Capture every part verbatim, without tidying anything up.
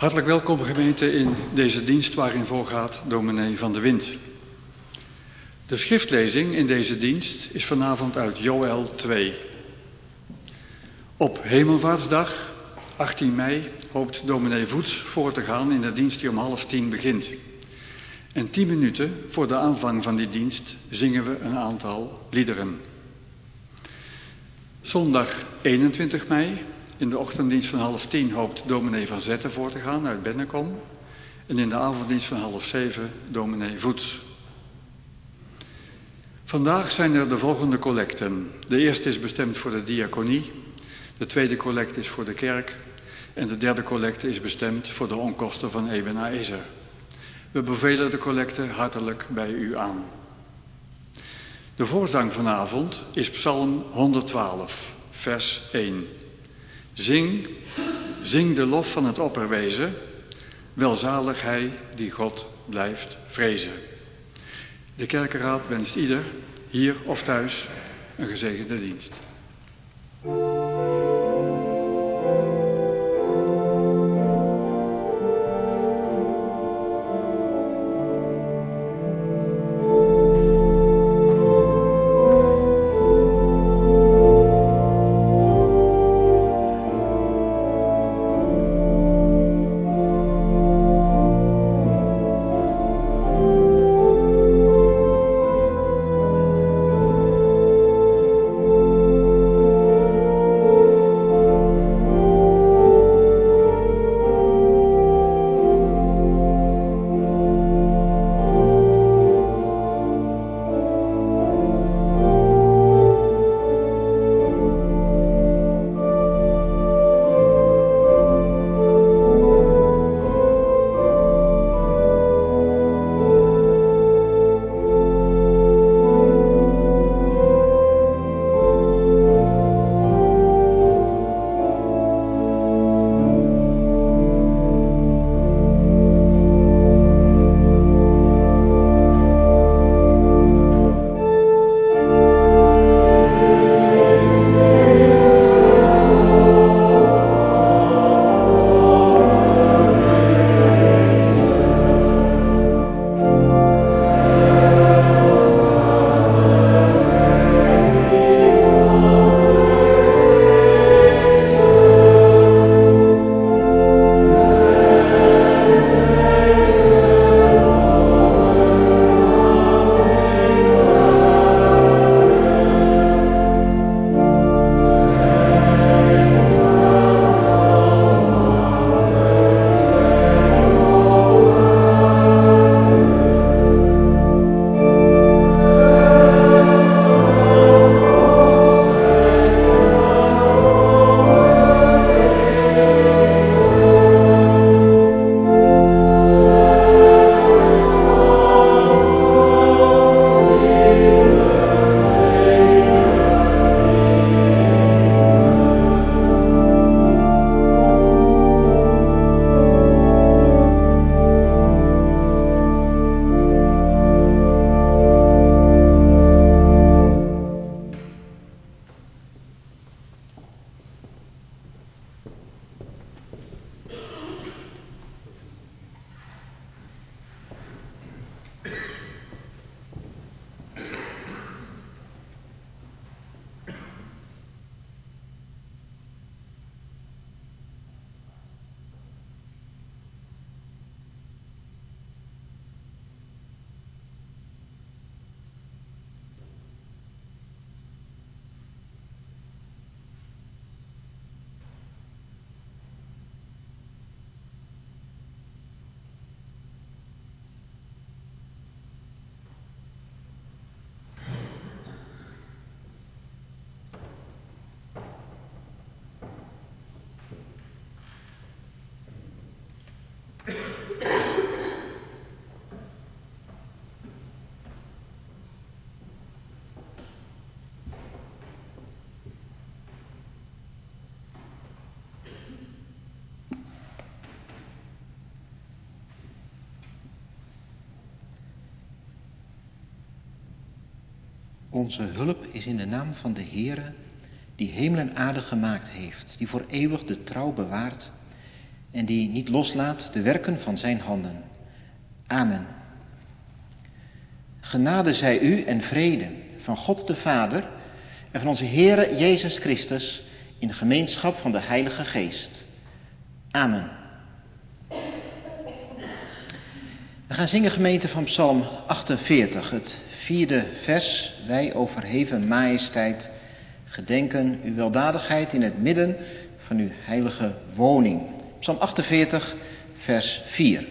Hartelijk welkom gemeente in deze dienst waarin voorgaat dominee Van de Wind. De schriftlezing in deze dienst is vanavond uit Joël twee. Op Hemelvaartsdag, achttien mei, hoopt dominee Voets voor te gaan in de dienst die om half tien begint. En tien minuten voor de aanvang van die dienst zingen we een aantal liederen. Zondag eenentwintig mei, in de ochtenddienst van half tien hoopt dominee Van Zetten voor te gaan uit Bennekom. En in de avonddienst van half zeven dominee Voets. Vandaag zijn er de volgende collecten. De eerste is bestemd voor de diaconie. De tweede collecte is voor de kerk. En de derde collecte is bestemd voor de onkosten van Eben Aezer. We bevelen de collecte hartelijk bij u aan. De voorzang vanavond is Psalm honderdtwaalf, vers één. Zing, zing de lof van het opperwezen, welzalig hij die God blijft vrezen. De kerkenraad wenst ieder, hier of thuis, een gezegende dienst. Onze hulp is in de naam van de Heere, die hemel en aarde gemaakt heeft, die voor eeuwig de trouw bewaart en die niet loslaat de werken van zijn handen. Amen. Genade zij u en vrede van God de Vader en van onze Heere Jezus Christus in de gemeenschap van de Heilige Geest. Amen. We gaan zingen, gemeente, van Psalm achtenveertig, het vierde vers. Wij, o verheven majesteit, gedenken uw weldadigheid in het midden van uw heilige woning. Psalm achtenveertig, vers vier.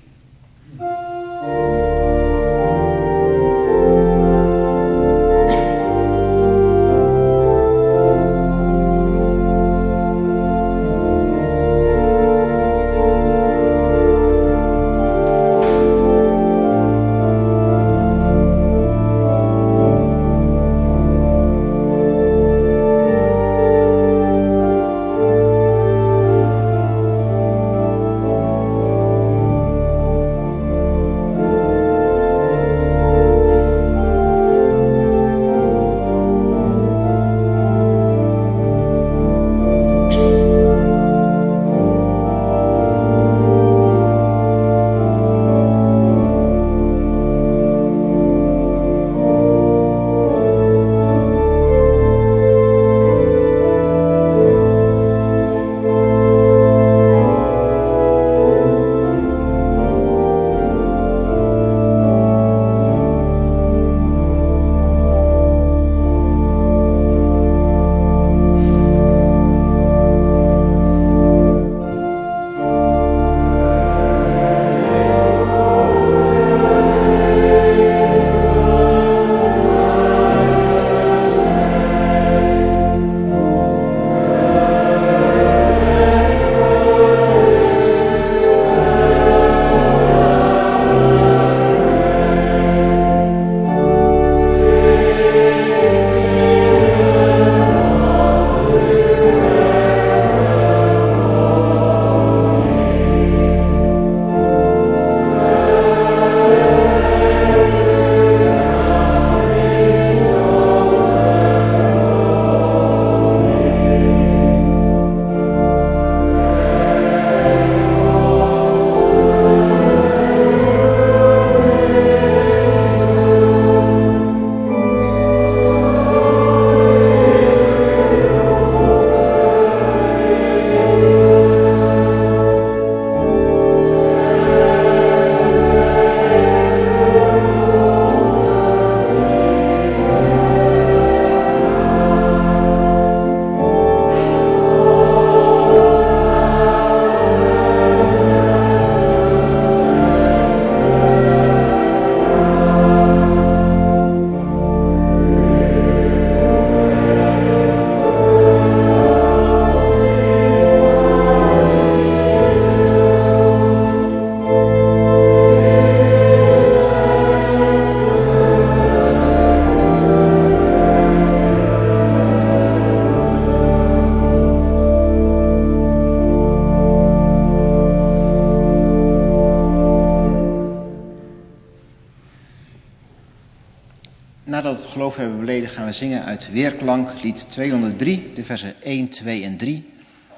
Nadat we het geloof hebben beleden, gaan we zingen uit Weerklank, lied tweehonderddrie, de versen één, twee en drie.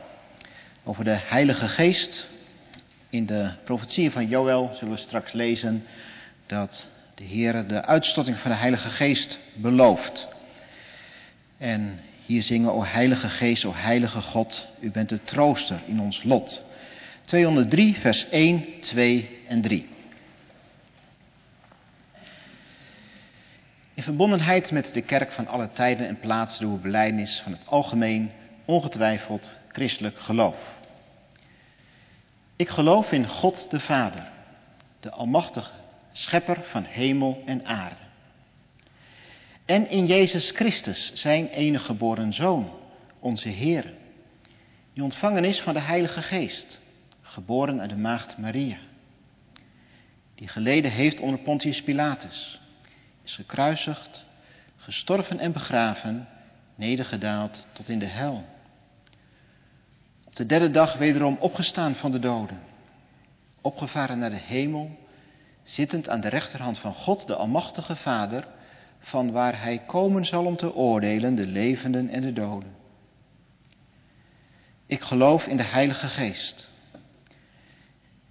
Over de Heilige Geest. In de profetieën van Joël zullen we straks lezen dat de Heer de uitstorting van de Heilige Geest belooft. En hier zingen we: O Heilige Geest, o Heilige God, u bent de trooster in ons lot. tweehonderddrie, vers één, twee en drie. In verbondenheid met de kerk van alle tijden en plaatsen doen we belijdenis van het algemeen, ongetwijfeld christelijk geloof. Ik geloof in God de Vader, de almachtige schepper van hemel en aarde. En in Jezus Christus, zijn enige geboren Zoon, onze Heer, die ontvangen is van de Heilige Geest, geboren uit de maagd Maria, die geleden heeft onder Pontius Pilatus, is gekruisigd, gestorven en begraven, nedergedaald tot in de hel. Op de derde dag wederom opgestaan van de doden, opgevaren naar de hemel, zittend aan de rechterhand van God, de almachtige Vader, van waar hij komen zal om te oordelen de levenden en de doden. Ik geloof in de Heilige Geest,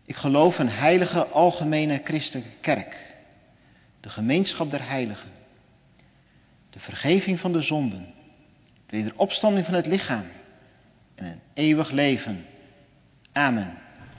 Ik geloof een heilige algemene christelijke kerk, de gemeenschap der heiligen, de vergeving van de zonden, de wederopstanding van het lichaam en een eeuwig leven. Amen.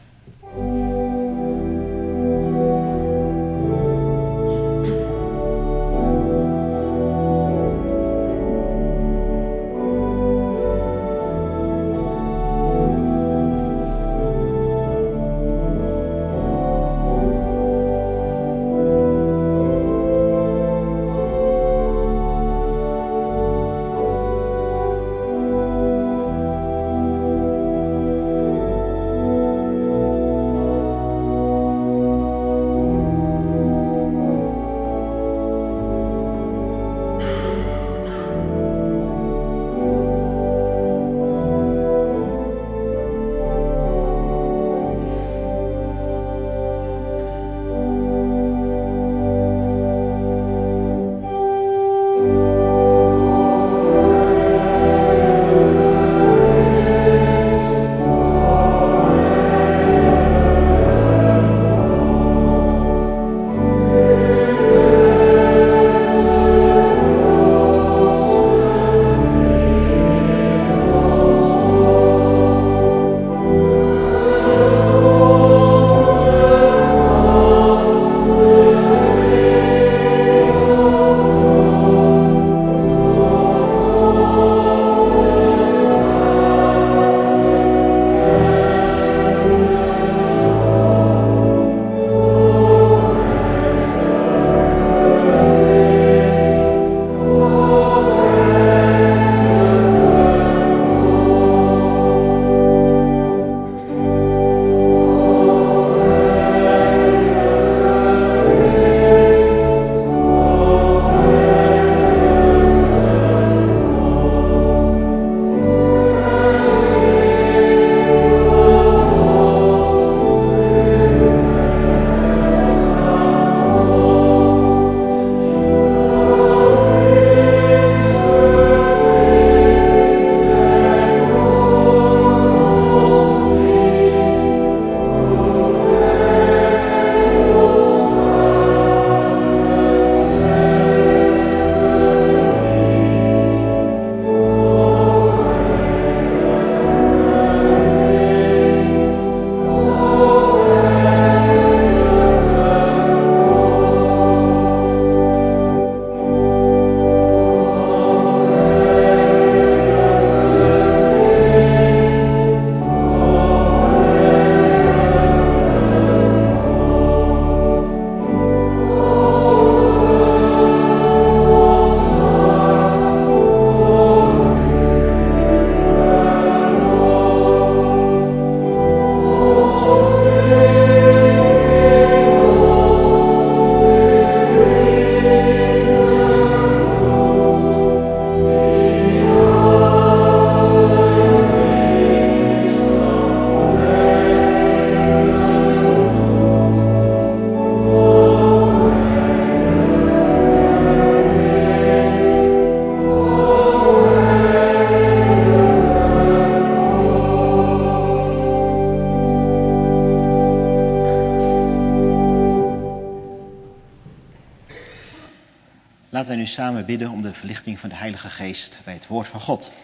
Laten wij nu samen bidden om de verlichting van de Heilige Geest bij het woord van God.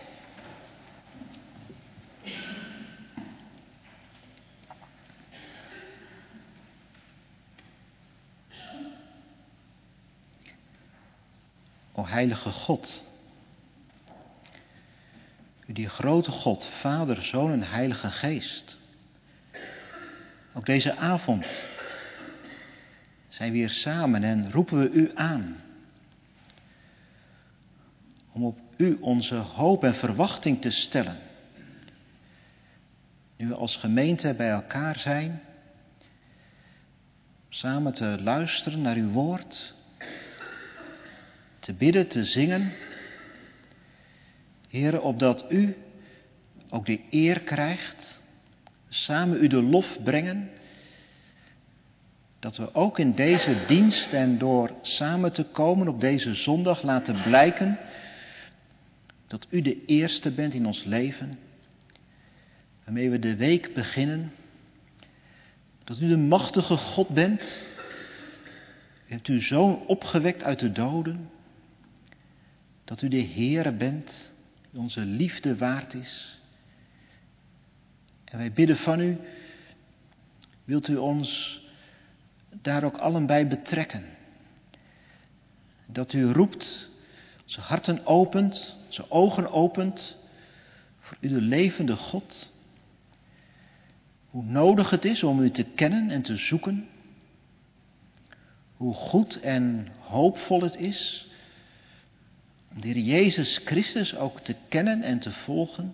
O Heilige God, u die grote God, Vader, Zoon en Heilige Geest. Ook deze avond zijn we hier samen en roepen we u aan. Om op u onze hoop en verwachting te stellen. Nu we als gemeente bij elkaar zijn. Samen te luisteren naar uw woord. Te bidden, te zingen. Heere, opdat u ook de eer krijgt. Samen u de lof brengen. Dat we ook in deze dienst en door samen te komen op deze zondag laten blijken dat u de eerste bent in ons leven. Waarmee we de week beginnen. Dat u de machtige God bent. U hebt uw Zoon opgewekt uit de doden. Dat u de Heere bent, die onze liefde waard is. En wij bidden van u, wilt u ons daar ook allen bij betrekken. Dat u roept, onze harten opent, onze ogen opent voor u de levende God. Hoe nodig het is om u te kennen en te zoeken. Hoe goed en hoopvol het is om de Heer Jezus Christus ook te kennen en te volgen.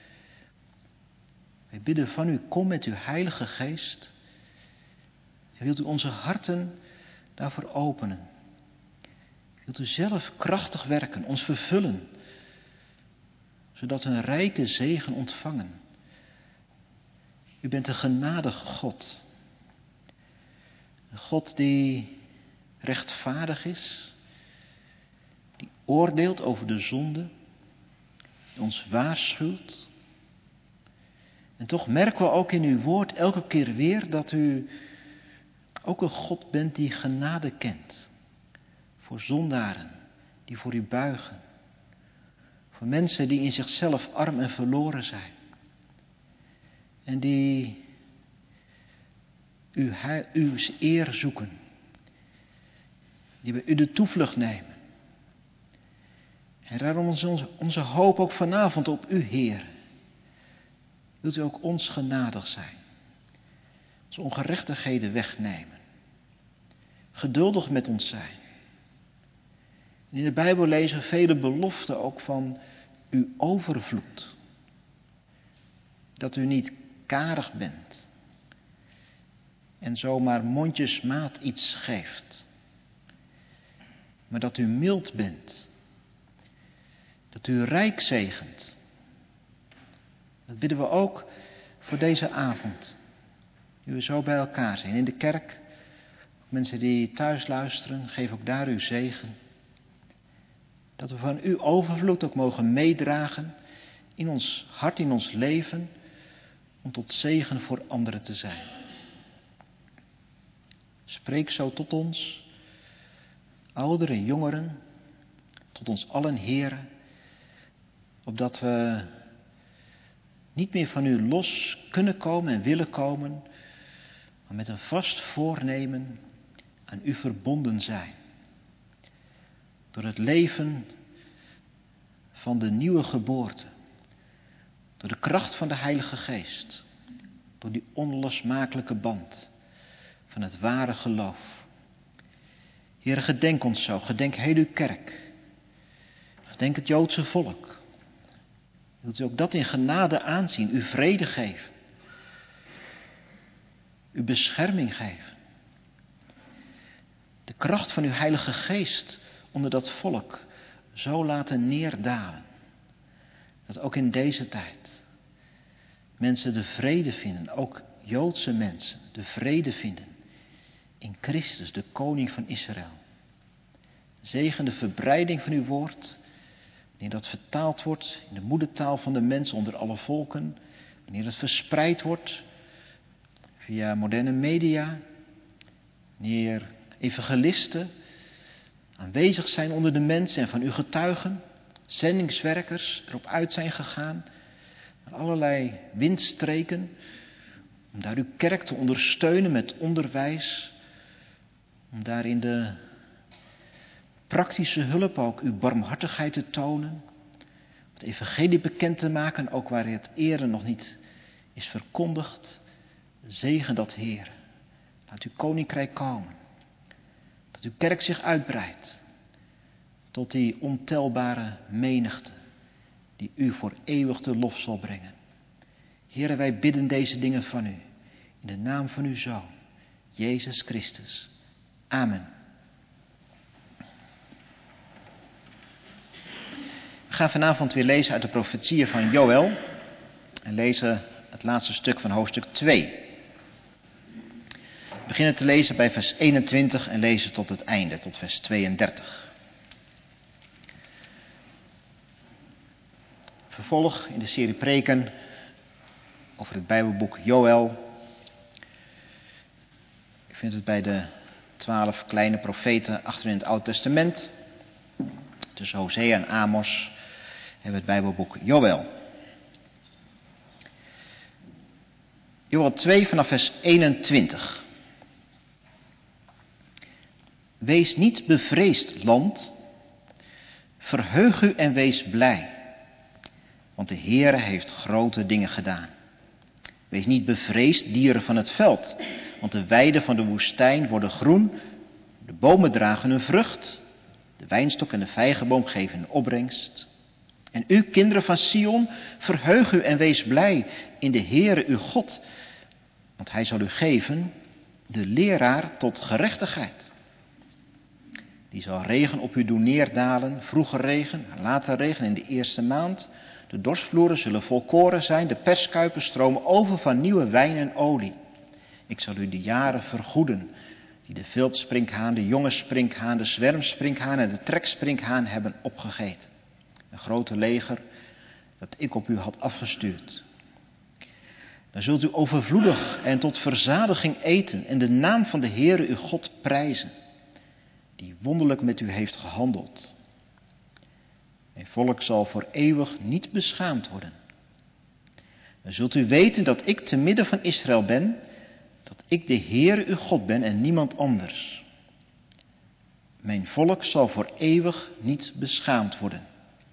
Wij bidden van u, kom met uw Heilige Geest. En wilt u onze harten daarvoor openen. Wilt u zelf krachtig werken, ons vervullen, zodat we een rijke zegen ontvangen. U bent een genadige God. Een God die rechtvaardig is, die oordeelt over de zonde, die ons waarschuwt. En toch merken we ook in uw woord elke keer weer dat u ook een God bent die genade kent. Voor zondaren die voor u buigen. Voor mensen die in zichzelf arm en verloren zijn. En die uw, uw eer zoeken. Die bij u de toevlucht nemen. En daarom is onze, onze hoop ook vanavond op u, Heer. Wilt u ook ons genadig zijn. Onze ongerechtigheden wegnemen. Geduldig met ons zijn. En in de Bijbel lezen we vele beloften ook van uw overvloed. Dat u niet karig bent. En zomaar mondjesmaat iets geeft. Maar dat u mild bent. Dat u rijk zegent. Dat bidden we ook voor deze avond. Nu we zo bij elkaar zijn in de kerk. Mensen die thuis luisteren, geef ook daar uw zegen. Dat we van uw overvloed ook mogen meedragen in ons hart, in ons leven. Om tot zegen voor anderen te zijn. Spreek zo tot ons, ouderen en jongeren, tot ons allen, Heren, opdat we niet meer van u los kunnen komen en willen komen, maar met een vast voornemen aan u verbonden zijn. Door het leven van de nieuwe geboorte, door de kracht van de Heilige Geest, door die onlosmakelijke band van het ware geloof. Heere, gedenk ons zo, gedenk heel uw kerk, gedenk het Joodse volk. Wilt u ook dat in genade aanzien, uw vrede geven, uw bescherming geven. De kracht van uw Heilige Geest onder dat volk zo laten neerdalen. Dat ook in deze tijd mensen de vrede vinden, ook Joodse mensen de vrede vinden in Christus, de koning van Israël. Zegen de verbreiding van uw woord, wanneer dat vertaald wordt in de moedertaal van de mensen onder alle volken, wanneer dat verspreid wordt via moderne media, wanneer evangelisten aanwezig zijn onder de mensen en van u getuigen, zendingswerkers erop uit zijn gegaan, naar allerlei windstreken, om daar uw kerk te ondersteunen met onderwijs, om daar in de praktische hulp ook uw barmhartigheid te tonen, het evangelie bekend te maken, ook waar het eerder nog niet is verkondigd. Zegen dat, Heer. Laat uw koninkrijk komen. Dat uw kerk zich uitbreidt tot die ontelbare menigte die u voor eeuwig de lof zal brengen. Heere, wij bidden deze dingen van u in de naam van uw Zoon, Jezus Christus. Amen. We gaan vanavond weer lezen uit de profetieën van Joël en lezen het laatste stuk van hoofdstuk twee. We beginnen te lezen bij vers eenentwintig en lezen tot het einde, tot vers tweeëndertig. Vervolg in de serie preken over het Bijbelboek Joël. vindt het bij de twaalf kleine profeten achter in het Oude Testament. Tussen Hosea en Amos hebben we het Bijbelboek Joël. Joël twee vanaf vers eenentwintig. Wees niet bevreesd, land. Verheug u en wees blij. Want de Heere heeft grote dingen gedaan. Wees niet bevreesd, dieren van het veld. Want de weiden van de woestijn worden groen. De bomen dragen hun vrucht. De wijnstok en de vijgenboom geven hun opbrengst. En u, kinderen van Sion, verheug u en wees blij in de Heere uw God. Want hij zal u geven de leraar tot gerechtigheid. Die zal regen op u doen neerdalen, vroege regen, late regen in de eerste maand. De dorsvloeren zullen vol koren zijn, de perskuipen stromen over van nieuwe wijn en olie. Ik zal u de jaren vergoeden die de viltsprinkhaan, de jonge sprinkhaan, de zwermsprinkhaan en de treksprinkhaan hebben opgegeten. Een grote leger dat ik op u had afgestuurd. Dan zult u overvloedig en tot verzadiging eten en de naam van de Heere uw God prijzen, die wonderlijk met u heeft gehandeld. Mijn volk zal voor eeuwig niet beschaamd worden. Dan zult u weten dat ik te midden van Israël ben, dat ik de Heere uw God ben en niemand anders. Mijn volk zal voor eeuwig niet beschaamd worden.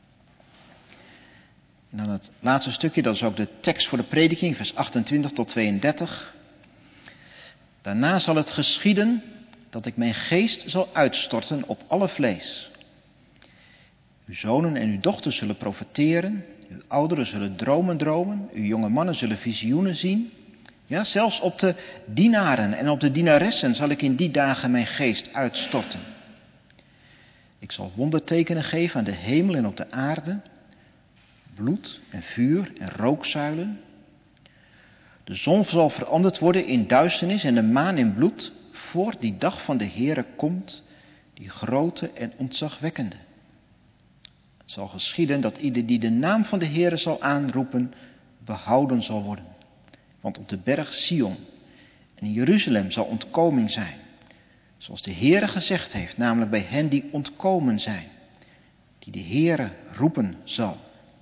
En dan het laatste stukje, dat is ook de tekst voor de prediking, vers achtentwintig tot tweeëndertig. Daarna zal het geschieden dat ik mijn geest zal uitstorten op alle vlees. Uw zonen en uw dochters zullen profeteren, uw ouderen zullen dromen dromen, uw jonge mannen zullen visioenen zien. Ja, zelfs op de dienaren en op de dienaressen zal ik in die dagen mijn geest uitstorten. Ik zal wondertekenen geven aan de hemel en op de aarde, bloed en vuur en rookzuilen. De zon zal veranderd worden in duisternis en de maan in bloed, voor die dag van de Heere komt, die grote en ontzagwekkende. Het zal geschieden dat ieder die de naam van de Heere zal aanroepen, behouden zal worden. Want op de berg Sion en in Jeruzalem zal ontkoming zijn. Zoals de Heere gezegd heeft, namelijk bij hen die ontkomen zijn, die de Heere roepen zal.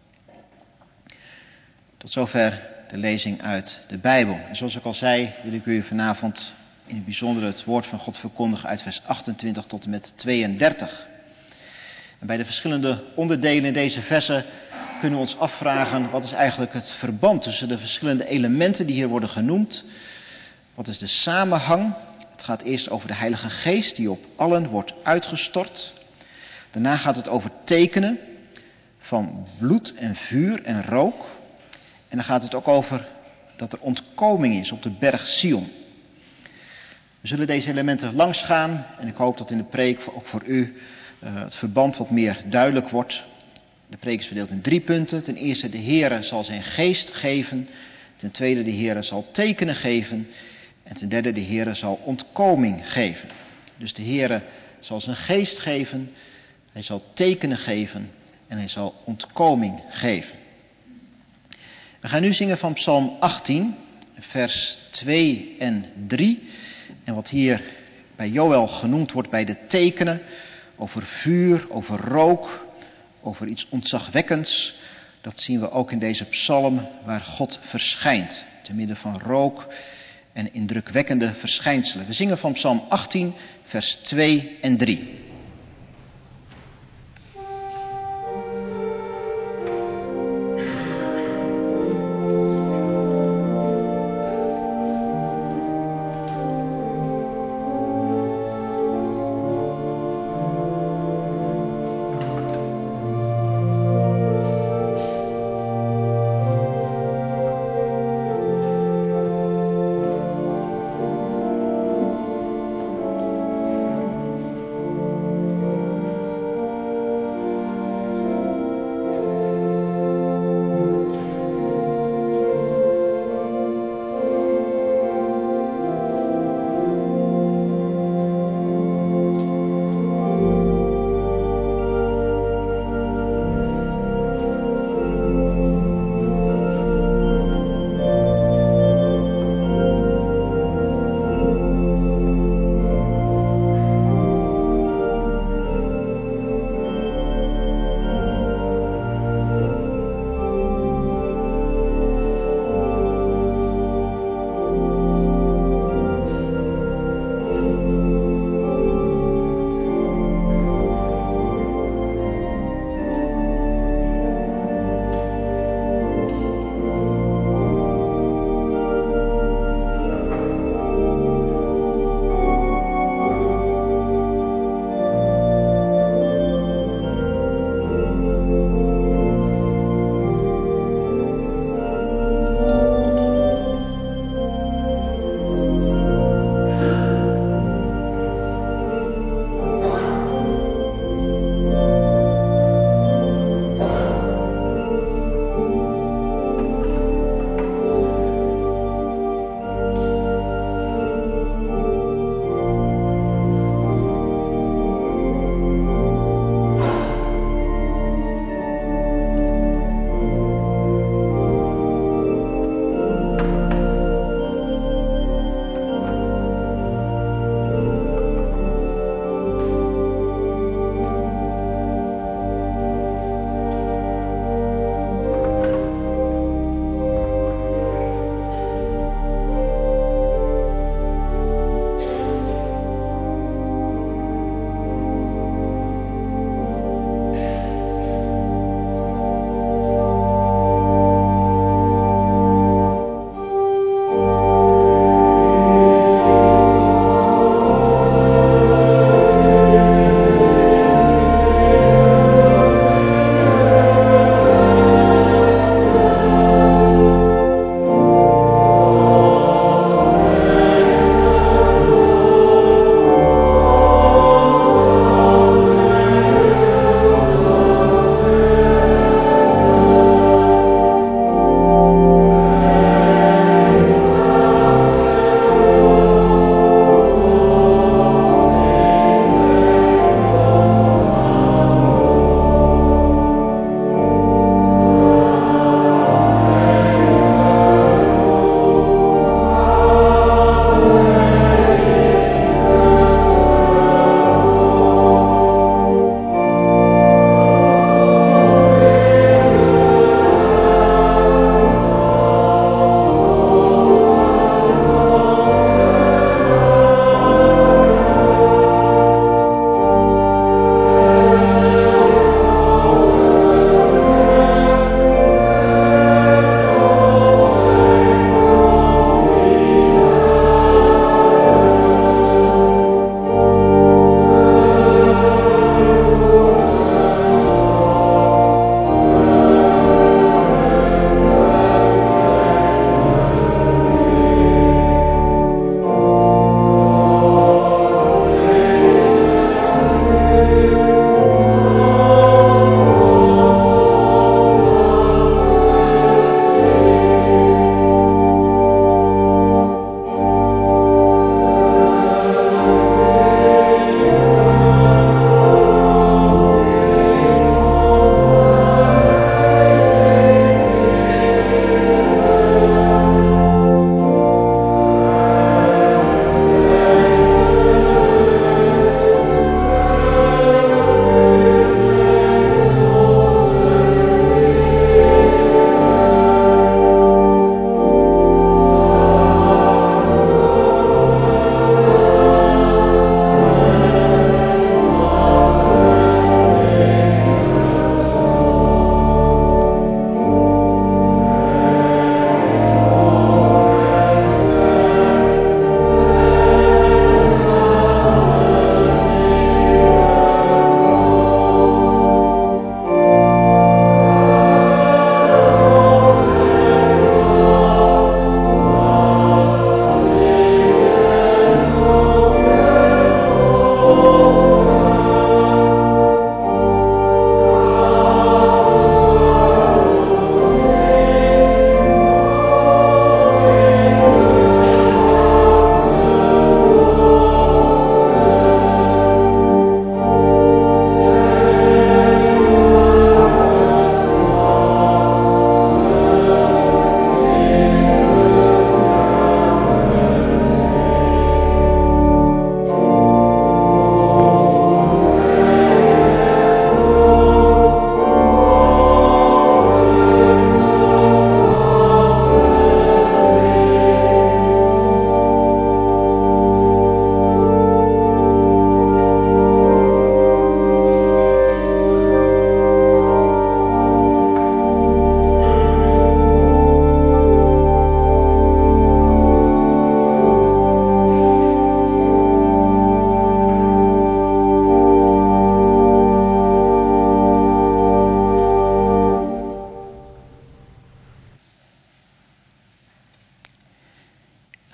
Tot zover de lezing uit de Bijbel. En zoals ik al zei, wil ik u vanavond in het bijzonder het woord van God verkondigen uit vers achtentwintig tot en met tweeëndertig. En bij de verschillende onderdelen in deze versen kunnen we ons afvragen, wat is eigenlijk het verband tussen de verschillende elementen die hier worden genoemd? Wat is de samenhang? Het gaat eerst over de Heilige Geest die op allen wordt uitgestort. Daarna gaat het over tekenen van bloed en vuur en rook. En dan gaat het ook over dat er ontkoming is op de berg Sion. We zullen deze elementen langs gaan en ik hoop dat in de preek ook voor u uh, het verband wat meer duidelijk wordt. De preek is verdeeld in drie punten. Ten eerste, de Heere zal zijn geest geven. Ten tweede, de Heere zal tekenen geven. En ten derde, de Heere zal ontkoming geven. Dus de Heere zal zijn geest geven, hij zal tekenen geven en hij zal ontkoming geven. We gaan nu zingen van Psalm achttien, vers twee en drie. En wat hier bij Joël genoemd wordt bij de tekenen, over vuur, over rook, over iets ontzagwekkends, dat zien we ook in deze psalm waar God verschijnt, te midden van rook en indrukwekkende verschijnselen. We zingen van Psalm achttien, vers twee en drie.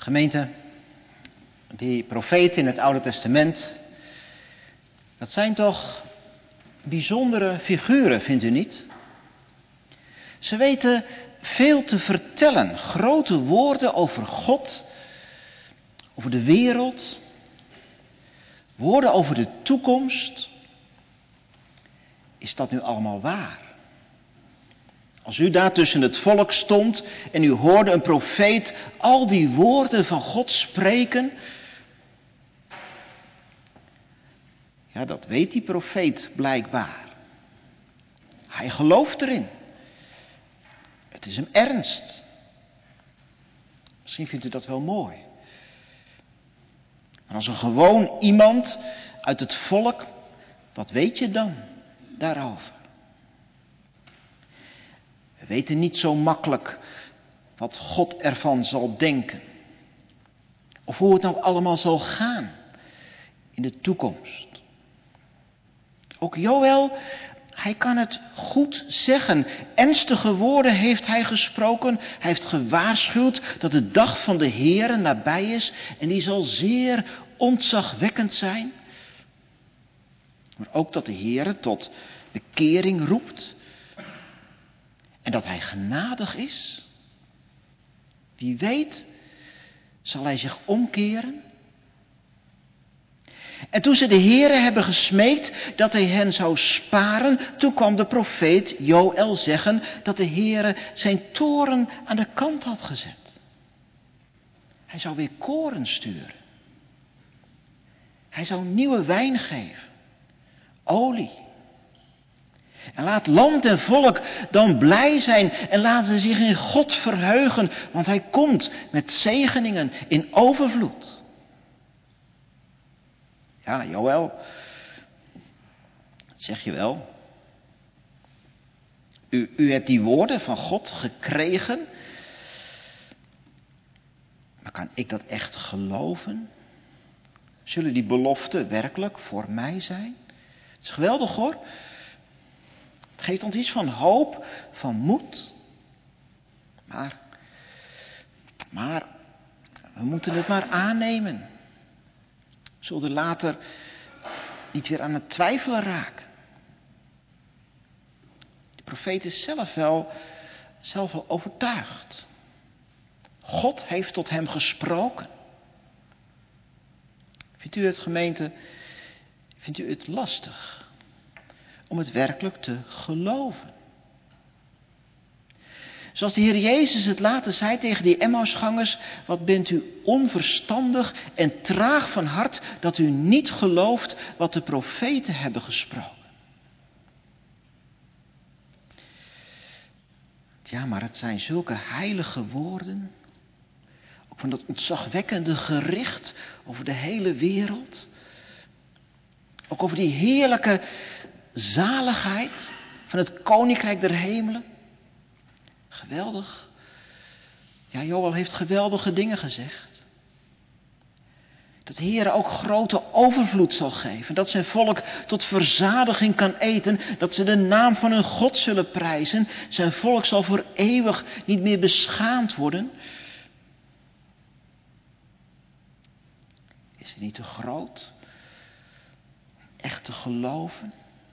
Gemeente, die profeten in het Oude Testament, dat zijn toch bijzondere figuren, vindt u niet? Ze weten veel te vertellen, grote woorden over God, over de wereld, woorden over de toekomst. Is dat nu allemaal waar? Als u daar tussen het volk stond en u hoorde een profeet al die woorden van God spreken. Ja, dat weet die profeet blijkbaar. Hij gelooft erin. Het is hem ernst. Misschien vindt u dat wel mooi. Maar als een gewoon iemand uit het volk, wat weet je dan daarover? We weten niet zo makkelijk wat God ervan zal denken. Of hoe het nou allemaal zal gaan in de toekomst. Ook Joël, hij kan het goed zeggen. Ernstige woorden heeft hij gesproken. Hij heeft gewaarschuwd dat de dag van de Heere nabij is. En die zal zeer ontzagwekkend zijn. Maar ook dat de Heere tot bekering roept. En dat hij genadig is. Wie weet zal hij zich omkeren. En toen ze de Heere hebben gesmeekt dat hij hen zou sparen, toen kwam de profeet Joël zeggen dat de Heere zijn toorn aan de kant had gezet. Hij zou weer koren sturen. Hij zou nieuwe wijn geven. Olie. En laat land en volk dan blij zijn en laten ze zich in God verheugen, want hij komt met zegeningen in overvloed. Ja, Joël, dat zeg je wel. U, u hebt die woorden van God gekregen. Maar kan ik dat echt geloven? Zullen die beloften werkelijk voor mij zijn? Het is geweldig hoor. Het geeft ons iets van hoop, van moed. Maar, maar, we moeten het maar aannemen. We zullen later niet weer aan het twijfelen raken. De profeet is zelf wel, zelf wel overtuigd. God heeft tot hem gesproken. Vindt u het, gemeente, vindt u het lastig om het werkelijk te geloven? Zoals de Heer Jezus het later zei tegen die Emmausgangers: wat bent u onverstandig en traag van hart dat u niet gelooft wat de profeten hebben gesproken. Ja, maar het zijn zulke heilige woorden. Ook van dat ontzagwekkende gericht over de hele wereld. Ook over die heerlijke zaligheid van het koninkrijk der hemelen. Geweldig. Ja, Joël heeft geweldige dingen gezegd. Dat de Heer ook grote overvloed zal geven. Dat zijn volk tot verzadiging kan eten. Dat ze de naam van hun God zullen prijzen. Zijn volk zal voor eeuwig niet meer beschaamd worden. Is het niet te groot om echt te geloven?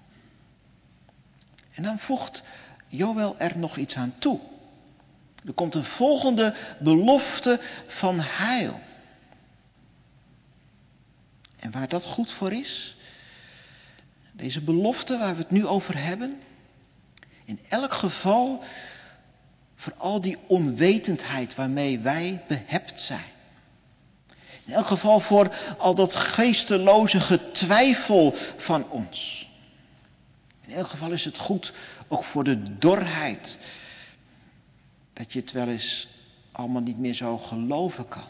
En dan voegt Joël er nog iets aan toe. Er komt een volgende belofte van heil. En waar dat goed voor is, deze belofte waar we het nu over hebben, in elk geval voor al die onwetendheid waarmee wij behept zijn. In elk geval voor al dat geesteloze getwijfel van ons. In elk geval is het goed, ook voor de dorheid, dat je het wel eens allemaal niet meer zo geloven kan.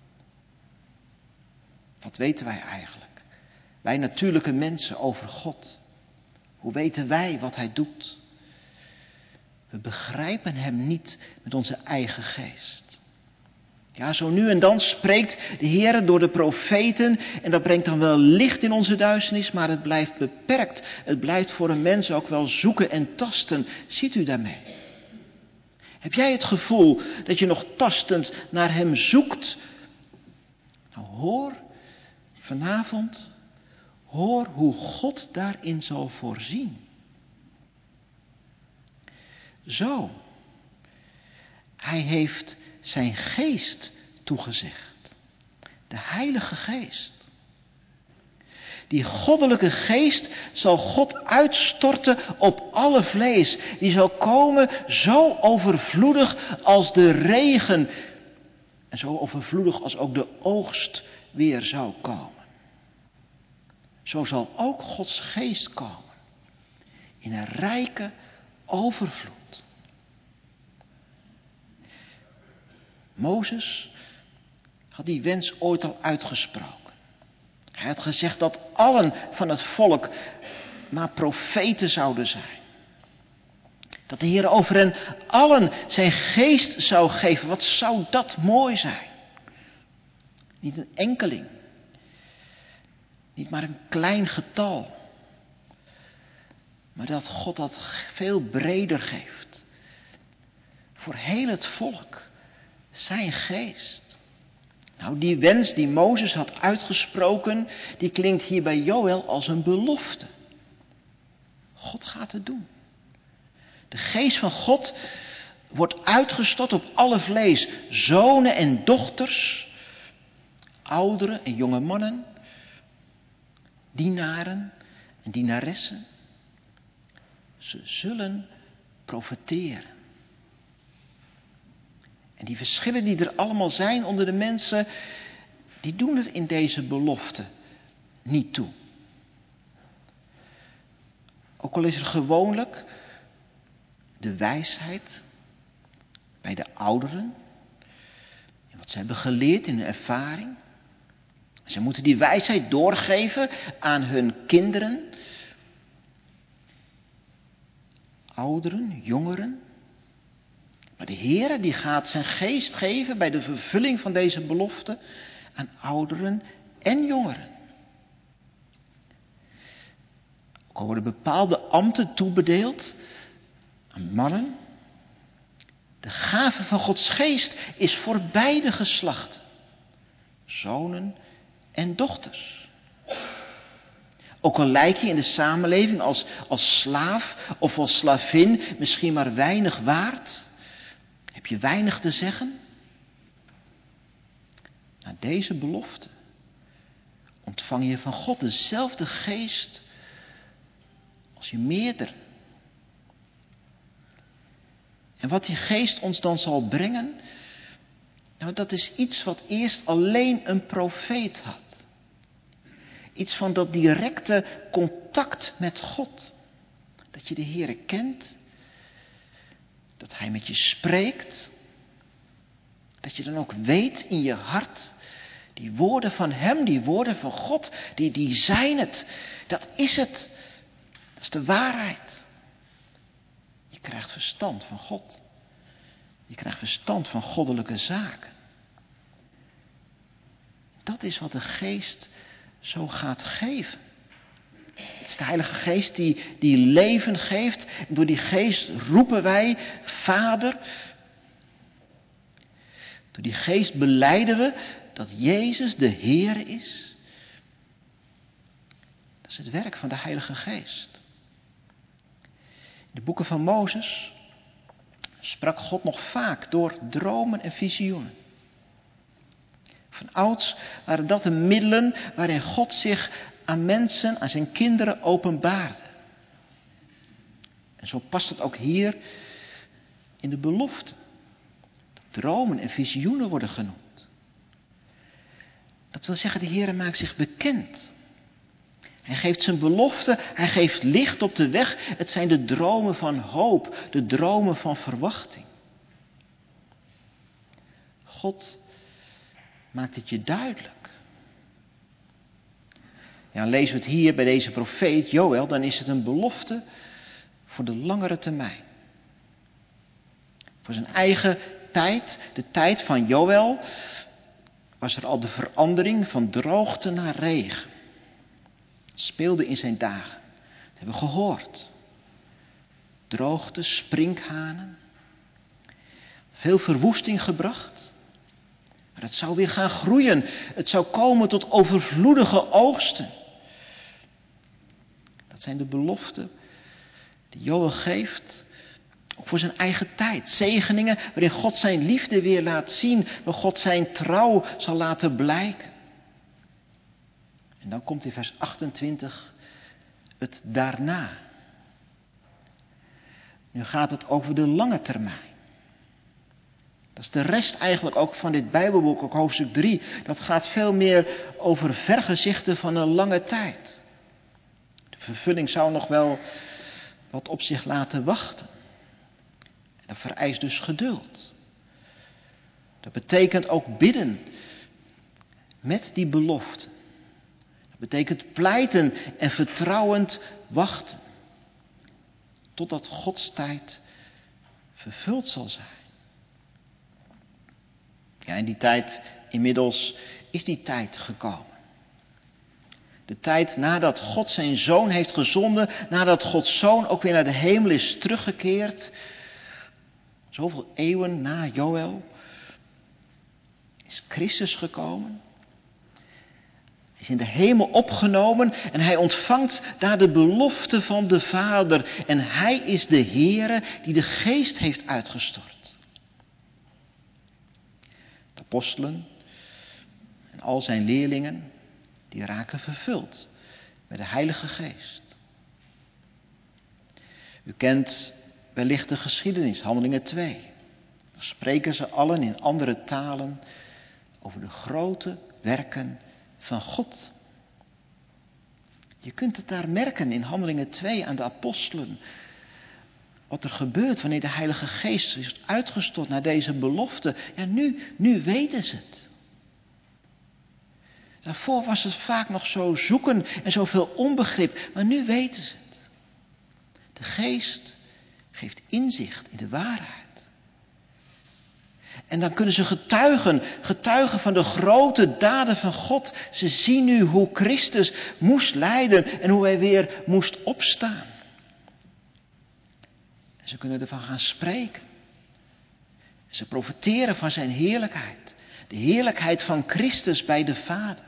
Wat weten wij eigenlijk? Wij natuurlijke mensen over God. Hoe weten wij wat hij doet? We begrijpen hem niet met onze eigen geest. Ja, zo nu en dan spreekt de Heer door de profeten en dat brengt dan wel licht in onze duisternis, maar het blijft beperkt. Het blijft voor een mens ook wel zoeken en tasten. Ziet u daarmee? Heb jij het gevoel dat je nog tastend naar hem zoekt Nou, hoor vanavond, hoor hoe God daarin zal voorzien. Zo, hij heeft zijn geest toegezegd. De Heilige Geest. Die goddelijke geest zal God uitstorten op alle vlees. Die zal komen zo overvloedig als de regen. En zo overvloedig als ook de oogst weer zou komen. Zo zal ook Gods geest komen. In een rijke overvloed. Mozes had die wens ooit al uitgesproken. Hij had gezegd dat allen van het volk maar profeten zouden zijn. Dat de Heer over hen allen zijn geest zou geven. Wat zou dat mooi zijn. Niet een enkeling. Niet maar een klein getal. Maar dat God dat veel breder geeft. Voor heel het volk. Zijn geest. Nou, die wens die Mozes had uitgesproken, die klinkt hier bij Joël als een belofte. God gaat het doen. De geest van God wordt uitgestort op alle vlees. Zonen en dochters, ouderen en jonge mannen, dienaren en dienaressen. Ze zullen profeteren. En die verschillen die er allemaal zijn onder de mensen, die doen er in deze belofte niet toe. Ook al is er gewoonlijk de wijsheid bij de ouderen, en wat ze hebben geleerd in hun ervaring. Ze moeten die wijsheid doorgeven aan hun kinderen, ouderen, jongeren. Maar de Heere die gaat zijn geest geven bij de vervulling van deze belofte aan ouderen en jongeren. Ook al worden bepaalde ambten toebedeeld aan mannen. De gave van Gods geest is voor beide geslachten. Zonen en dochters. Ook al lijk je in de samenleving als, als slaaf of als slavin misschien maar weinig waard. Heb je weinig te zeggen? Na deze belofte ontvang je van God dezelfde geest als je meerder. En wat die geest ons dan zal brengen, nou dat is iets wat eerst alleen een profeet had. Iets van dat directe contact met God. Dat je de Heere kent. Dat Hij met je spreekt. Dat je dan ook weet in je hart. Die woorden van Hem, die woorden van God, die, die zijn het. Dat is het. Dat is de waarheid. Je krijgt verstand van God. Je krijgt verstand van goddelijke zaken. Dat is wat de Geest zo gaat geven. Het is de Heilige Geest die, die leven geeft. En door die Geest roepen wij, Vader. Door die Geest belijden we dat Jezus de Heer is. Dat is het werk van de Heilige Geest. In de boeken van Mozes sprak God nog vaak door dromen en visioenen. Van ouds waren dat de middelen waarin God zich aan mensen, aan zijn kinderen openbaarde. En zo past het ook hier in de belofte. Dromen en visioenen worden genoemd. Dat wil zeggen, de Heer maakt zich bekend. Hij geeft zijn belofte, hij geeft licht op de weg. Het zijn de dromen van hoop, de dromen van verwachting. God maakt het je duidelijk. Ja, lezen we het hier bij deze profeet Joël, dan is het een belofte voor de langere termijn. Voor zijn eigen tijd, de tijd van Joël, was er al de verandering van droogte naar regen. Het speelde in zijn dagen. Dat hebben we gehoord. Droogte, sprinkhanen. Veel verwoesting gebracht. Maar Maar het zou weer gaan groeien. Het zou komen tot overvloedige oogsten. Dat zijn de beloften die Joël geeft, ook voor zijn eigen tijd. Zegeningen waarin God zijn liefde weer laat zien, waar God zijn trouw zal laten blijken. En dan komt in vers achtentwintig het daarna. Nu gaat het over de lange termijn. Dat is de rest eigenlijk ook van dit Bijbelboek, ook hoofdstuk drie. Dat gaat veel meer over vergezichten van een lange tijd. De vervulling zou nog wel wat op zich laten wachten. En dat vereist dus geduld. Dat betekent ook bidden met die belofte. Dat betekent pleiten en vertrouwend wachten. Totdat Gods tijd vervuld zal zijn. Ja, en die tijd, inmiddels is die tijd gekomen. De tijd nadat God zijn Zoon heeft gezonden, nadat Gods Zoon ook weer naar de hemel is teruggekeerd. Zoveel eeuwen na Joël is Christus gekomen. Hij is in de hemel opgenomen en hij ontvangt daar de belofte van de Vader. En hij is de Heere die de Geest heeft uitgestort. De apostelen en al zijn leerlingen, die raken vervuld met de Heilige Geest. U kent wellicht de geschiedenis, Handelingen twee. Dan spreken ze allen in andere talen over de grote werken van God. Je kunt het daar merken in Handelingen twee aan de apostelen. Wat er gebeurt wanneer de Heilige Geest is uitgestort naar deze belofte. Ja, nu, nu weten ze het. Daarvoor was het vaak nog zo zoeken en zoveel onbegrip. Maar nu weten ze het. De Geest geeft inzicht in de waarheid. En dan kunnen ze getuigen, getuigen van de grote daden van God. Ze zien nu hoe Christus moest lijden en hoe hij weer moest opstaan. En ze kunnen ervan gaan spreken. En ze profiteren van zijn heerlijkheid. De heerlijkheid van Christus bij de Vader.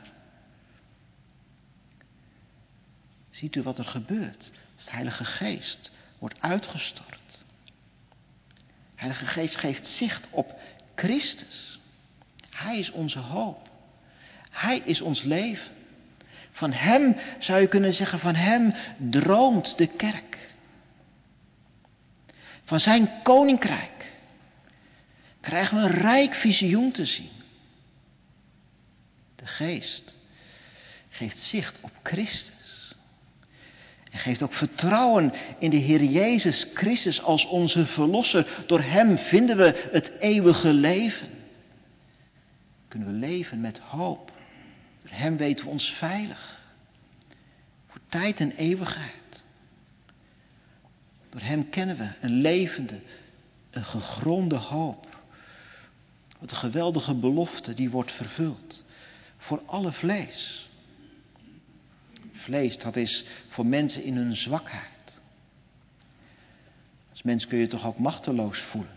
Ziet u wat er gebeurt als de Heilige Geest wordt uitgestort. De Heilige Geest geeft zicht op Christus. Hij is onze hoop. Hij is ons leven. Van hem zou je kunnen zeggen, van hem droomt de kerk. Van zijn koninkrijk krijgen we een rijk visioen te zien. De Geest geeft zicht op Christus. En geeft ook vertrouwen in de Heer Jezus Christus als onze verlosser. Door hem vinden we het eeuwige leven. Kunnen we leven met hoop. Door hem weten we ons veilig. Voor tijd en eeuwigheid. Door hem kennen we een levende, een gegronde hoop. Wat een geweldige belofte die wordt vervuld. Voor alle vlees. Vlees, dat is voor mensen in hun zwakheid. Als mens kun je je toch ook machteloos voelen.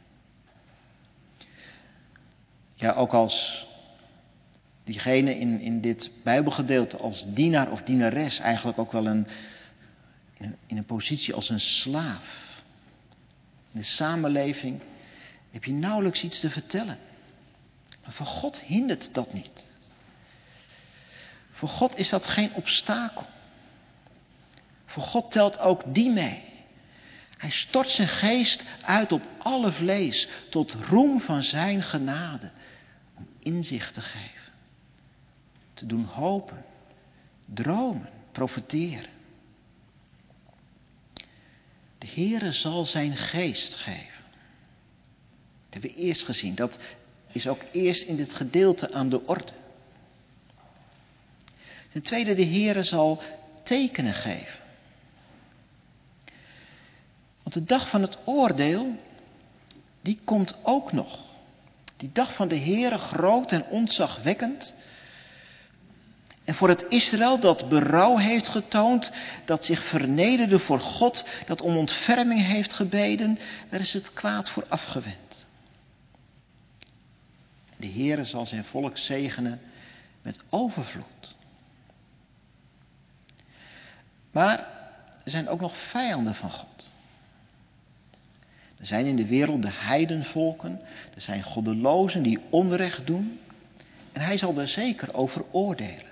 Ja, ook als diegene in, in dit Bijbelgedeelte als dienaar of dienares eigenlijk ook wel een, in, een, in een positie als een slaaf. In de samenleving heb je nauwelijks iets te vertellen. Maar voor God hindert dat niet. Voor God is dat geen obstakel. Voor God telt ook die mee. Hij stort zijn geest uit op alle vlees, tot roem van zijn genade, om inzicht te geven. Te doen hopen, dromen, profiteren. De Heere zal zijn geest geven. Dat hebben we eerst gezien. Dat is ook eerst in dit gedeelte aan de orde. Ten tweede, de Heere zal tekenen geven. Want de dag van het oordeel, die komt ook nog. Die dag van de Heere, groot en ontzagwekkend. En voor het Israël dat berouw heeft getoond, dat zich vernederde voor God, dat om ontferming heeft gebeden, daar is het kwaad voor afgewend. De Heere zal zijn volk zegenen met overvloed. Maar er zijn ook nog vijanden van God. Er zijn in de wereld de heidenvolken, er zijn goddelozen die onrecht doen. En hij zal er zeker over oordelen.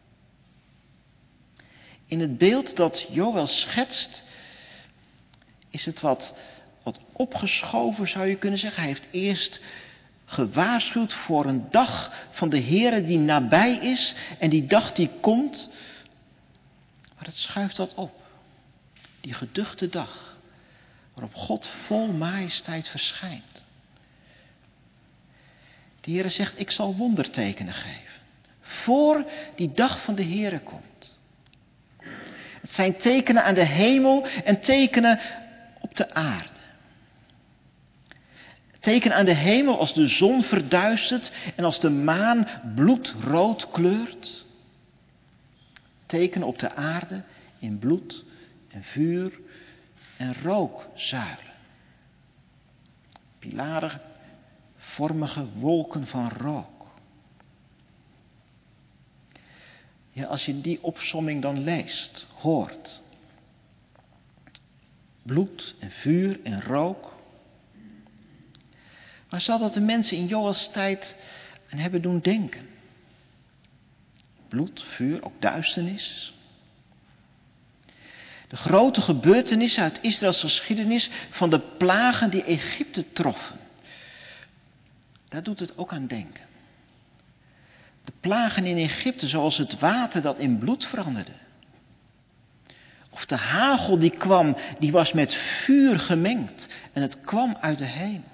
In het beeld dat Joël schetst, is het wat, wat opgeschoven, zou je kunnen zeggen. Hij heeft eerst gewaarschuwd voor een dag van de Heere die nabij is. En die dag die komt, maar het schuift dat op. Die geduchte dag, waarop God vol majesteit verschijnt. De Heere zegt, ik zal wondertekenen geven. Voor die dag van de Heere komt. Het zijn tekenen aan de hemel en tekenen op de aarde. Tekenen aan de hemel als de zon verduistert en als de maan bloedrood kleurt. Tekenen op de aarde in bloed en vuur en rookzuilen. Pilarenvormige wolken van rook. Ja, als je die opsomming dan leest, hoort. Bloed en vuur en rook. Waar zal dat de mensen in Joëls tijd aan hebben doen denken? Bloed, vuur, ook duisternis. De grote gebeurtenissen uit Israëls geschiedenis van de plagen die Egypte troffen. Daar doet het ook aan denken. De plagen in Egypte, zoals het water dat in bloed veranderde. Of de hagel die kwam, die was met vuur gemengd en het kwam uit de hemel.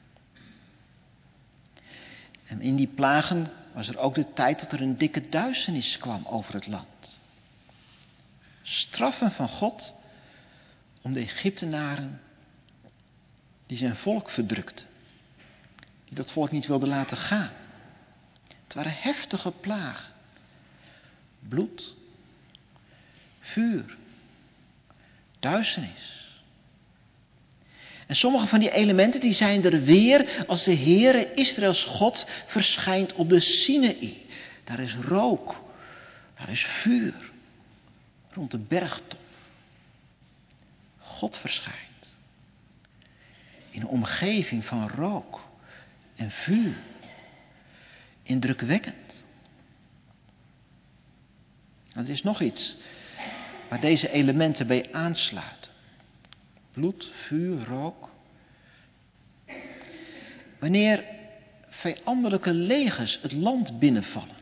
En in die plagen was er ook de tijd dat er een dikke duisternis kwam over het land. Straffen van God om de Egyptenaren die zijn volk verdrukten. Die dat volk niet wilden laten gaan. Het waren heftige plagen. Bloed, vuur, duisternis. En sommige van die elementen die zijn er weer als de Heere Israëls God verschijnt op de Sinaï. Daar is rook, daar is vuur, rond de bergtop. God verschijnt in een omgeving van rook en vuur. Indrukwekkend. Er is nog iets waar deze elementen bij aansluiten. Bloed, vuur, rook. Wanneer vijandelijke legers het land binnenvallen.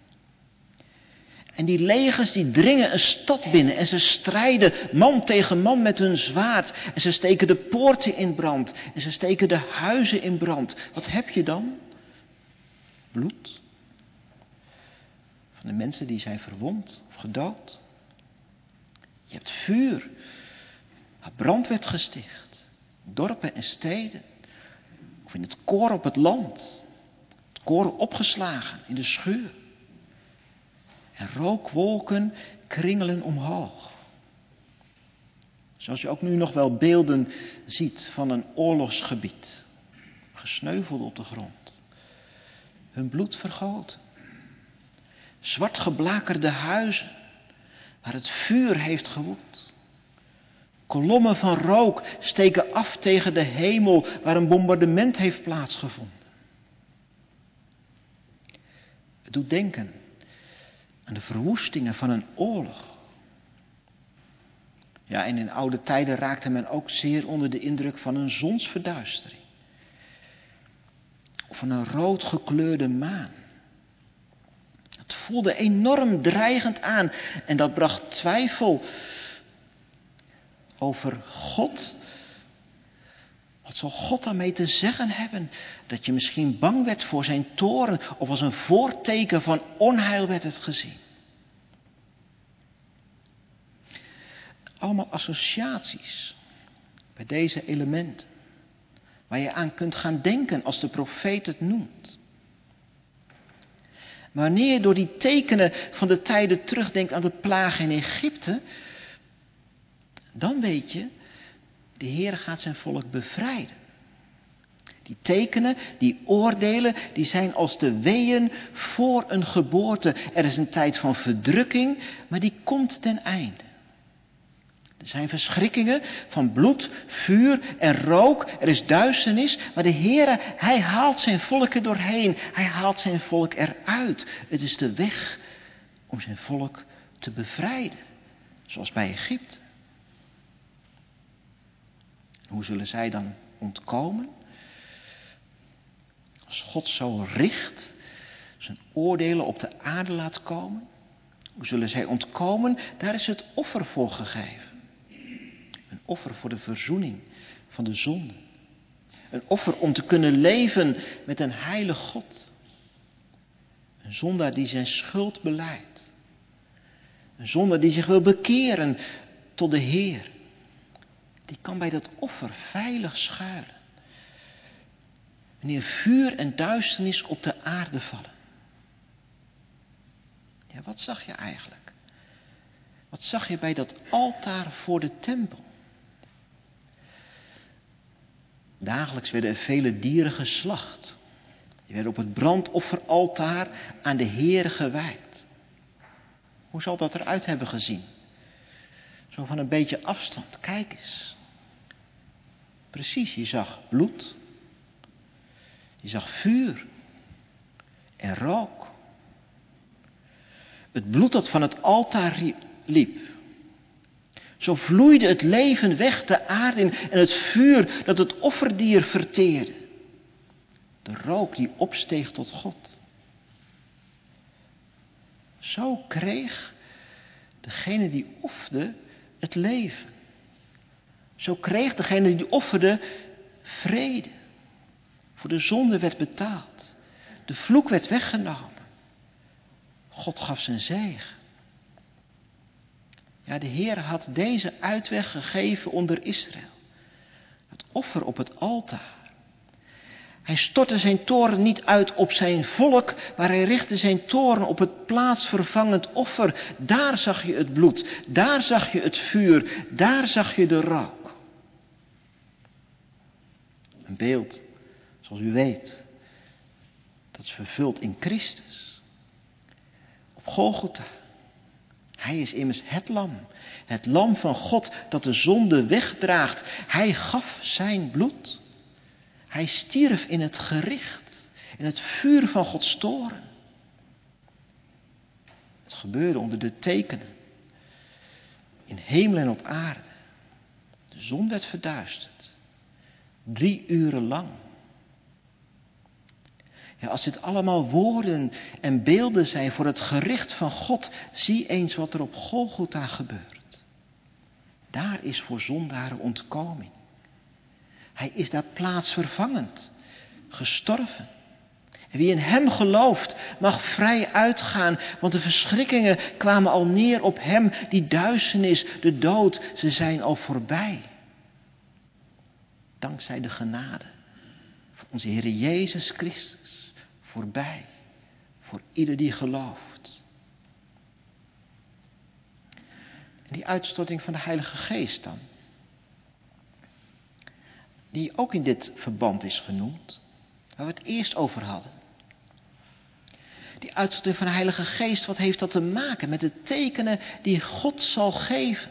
En die legers die dringen een stad binnen en ze strijden man tegen man met hun zwaard. En ze steken de poorten in brand en ze steken de huizen in brand. Wat heb je dan? Bloed. Van de mensen die zijn verwond of gedood. Je hebt vuur. Waar brand werd gesticht. Dorpen en steden. Of in het koor op het land. Het koren opgeslagen in de schuur. En rookwolken kringelen omhoog. Zoals je ook nu nog wel beelden ziet van een oorlogsgebied. Gesneuveld op de grond. Hun bloed vergoten. Zwart geblakerde huizen. Waar het vuur heeft gewoed. Kolommen van rook steken af tegen de hemel waar een bombardement heeft plaatsgevonden. Het doet denken aan de verwoestingen van een oorlog. Ja, en in oude tijden raakte men ook zeer onder de indruk van een zonsverduistering. Of van een rood gekleurde maan. Het voelde enorm dreigend aan en dat bracht twijfel over God. Wat zal God daarmee te zeggen hebben? Dat je misschien bang werd voor zijn toorn of als een voorteken van onheil werd het gezien. Allemaal associaties bij deze elementen. Waar je aan kunt gaan denken als de profeet het noemt. Maar wanneer je door die tekenen van de tijden terugdenkt aan de plagen in Egypte, dan weet je, de Heer gaat zijn volk bevrijden. Die tekenen, die oordelen, die zijn als de weeën voor een geboorte. Er is een tijd van verdrukking, maar die komt ten einde. Er zijn verschrikkingen van bloed, vuur en rook. Er is duisternis, maar de Heere, Hij haalt zijn volk er doorheen. Hij haalt zijn volk eruit. Het is de weg om zijn volk te bevrijden, zoals bij Egypte. Hoe zullen zij dan ontkomen? Als God zo richt, zijn oordelen op de aarde laat komen, hoe zullen zij ontkomen? Daar is het offer voor gegeven. Een offer voor de verzoening van de zonde. Een offer om te kunnen leven met een heilig God. Een zondaar die zijn schuld belijdt. Een zondaar die zich wil bekeren tot de Heer. Die kan bij dat offer veilig schuilen. Wanneer vuur en duisternis op de aarde vallen. Ja, wat zag je eigenlijk? Wat zag je bij dat altaar voor de tempel? Dagelijks werden er vele dieren geslacht. Die werden op het brandofferaltaar aan de Heer gewijd. Hoe zal dat eruit hebben gezien? Zo van een beetje afstand. Kijk eens. Precies, je zag bloed. Je zag vuur. En rook. Het bloed dat van het altaar liep. Zo vloeide het leven weg de aarde in en het vuur dat het offerdier verteerde. De rook die opsteeg tot God. Zo kreeg degene die offerde het leven. Zo kreeg degene die offerde vrede. Voor de zonde werd betaald. De vloek werd weggenomen. God gaf zijn zegen. Ja, de Heer had deze uitweg gegeven onder Israël. Het offer op het altaar. Hij stortte zijn toorn niet uit op zijn volk, maar hij richtte zijn toorn op het plaatsvervangend offer. Daar zag je het bloed, daar zag je het vuur, daar zag je de rook. Een beeld, zoals u weet, dat is vervuld in Christus. Op Golgotha. Hij is immers het lam. Het lam van God dat de zonde wegdraagt. Hij gaf zijn bloed. Hij stierf in het gericht. In het vuur van Gods toorn. Het gebeurde onder de tekenen. In hemel en op aarde. De zon werd verduisterd. Drie uren lang. Ja, als dit allemaal woorden en beelden zijn voor het gericht van God, zie eens wat er op Golgotha gebeurt. Daar is voor zondaren ontkoming. Hij is daar plaatsvervangend, gestorven. En wie in hem gelooft, mag vrij uitgaan, want de verschrikkingen kwamen al neer op hem. Die duisternis, de dood, ze zijn al voorbij. Dankzij de genade van onze Heer Jezus Christus. Voorbij, voor ieder die gelooft. En die uitstorting van de Heilige Geest dan, die ook in dit verband is genoemd, waar we het eerst over hadden. Die uitstorting van de Heilige Geest, wat heeft dat te maken met de tekenen die God zal geven?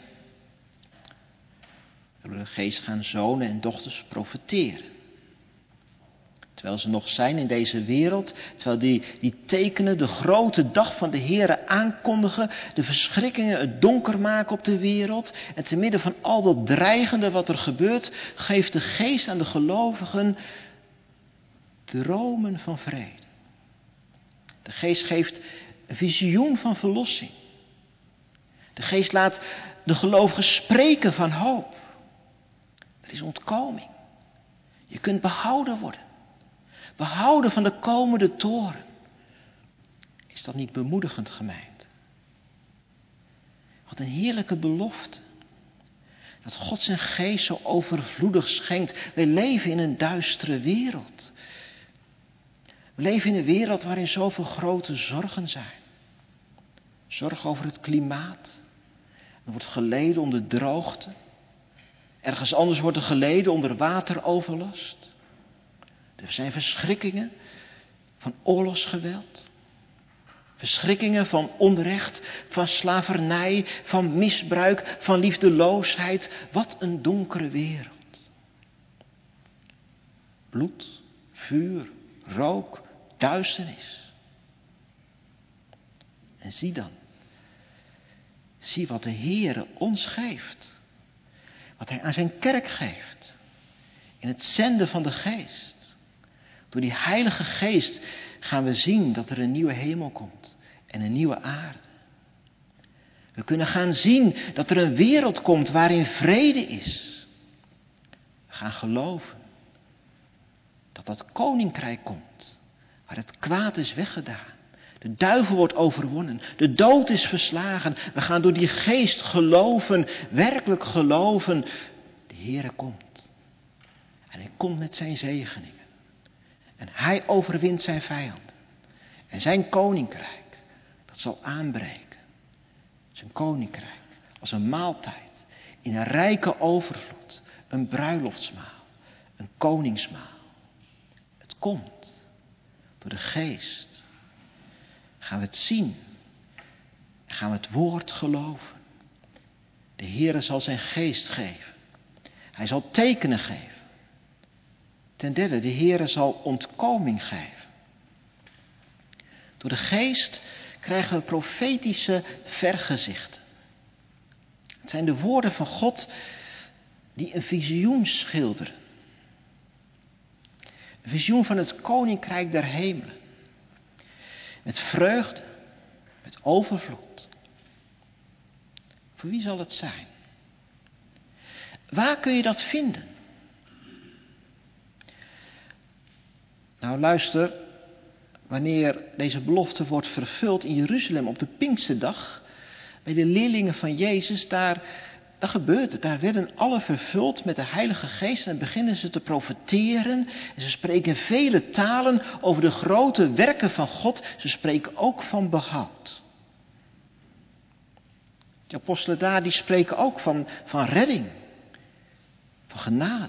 Door de Geest gaan zonen en dochters profeteren. Terwijl ze nog zijn in deze wereld, terwijl die, die tekenen de grote dag van de Heere aankondigen, de verschrikkingen het donker maken op de wereld. En te midden van al dat dreigende wat er gebeurt, geeft de Geest aan de gelovigen dromen van vrede. De Geest geeft een visioen van verlossing. De Geest laat de gelovigen spreken van hoop. Er is ontkoming. Je kunt behouden worden. Behouden van de komende toren. Is dat niet bemoedigend, gemeente? Wat een heerlijke belofte. Dat God zijn geest zo overvloedig schenkt. Wij leven in een duistere wereld. We leven in een wereld waarin zoveel grote zorgen zijn. Zorg over het klimaat. Er wordt geleden onder droogte. Ergens anders wordt er geleden onder wateroverlast. Er zijn verschrikkingen van oorlogsgeweld. Verschrikkingen van onrecht, van slavernij, van misbruik, van liefdeloosheid. Wat een donkere wereld. Bloed, vuur, rook, duisternis. En zie dan. Zie wat de Heere ons geeft. Wat Hij aan zijn kerk geeft. In het zenden van de Geest. Door die Heilige Geest gaan we zien dat er een nieuwe hemel komt. En een nieuwe aarde. We kunnen gaan zien dat er een wereld komt waarin vrede is. We gaan geloven dat dat koninkrijk komt. Waar het kwaad is weggedaan. De duivel wordt overwonnen. De dood is verslagen. We gaan door die Geest geloven. Werkelijk geloven. De Heere komt. En Hij komt met zijn zegeningen. En Hij overwint zijn vijanden. En zijn koninkrijk, dat zal aanbreken. Zijn koninkrijk als een maaltijd. In een rijke overvloed. Een bruiloftsmaal. Een koningsmaal. Het komt. Door de Geest. Gaan we het zien. Gaan we het woord geloven. De Heere zal zijn geest geven. Hij zal tekenen geven. Ten derde, de Heere zal ontkoming geven. Door de Geest krijgen we profetische vergezichten. Het zijn de woorden van God die een visioen schilderen. Een visioen van het koninkrijk der hemelen. Met vreugde, met overvloed. Voor wie zal het zijn? Waar kun je dat vinden? Nou luister, wanneer deze belofte wordt vervuld in Jeruzalem op de Pinksterdag, bij de leerlingen van Jezus, daar, daar gebeurt het. Daar werden alle vervuld met de Heilige Geest en dan beginnen ze te profeteren. En ze spreken vele talen over de grote werken van God. Ze spreken ook van behoud. De apostelen daar, die spreken ook van, van redding, van genade.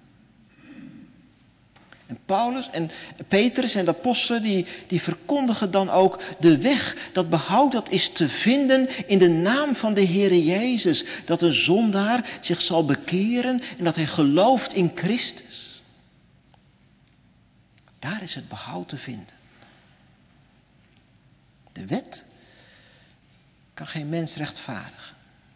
En Paulus en Petrus en de apostelen, die, die verkondigen dan ook de weg. Dat behoud, dat is te vinden in de naam van de Heere Jezus. Dat een zondaar zich zal bekeren en dat hij gelooft in Christus. Daar is het behoud te vinden. De wet kan geen mens rechtvaardigen.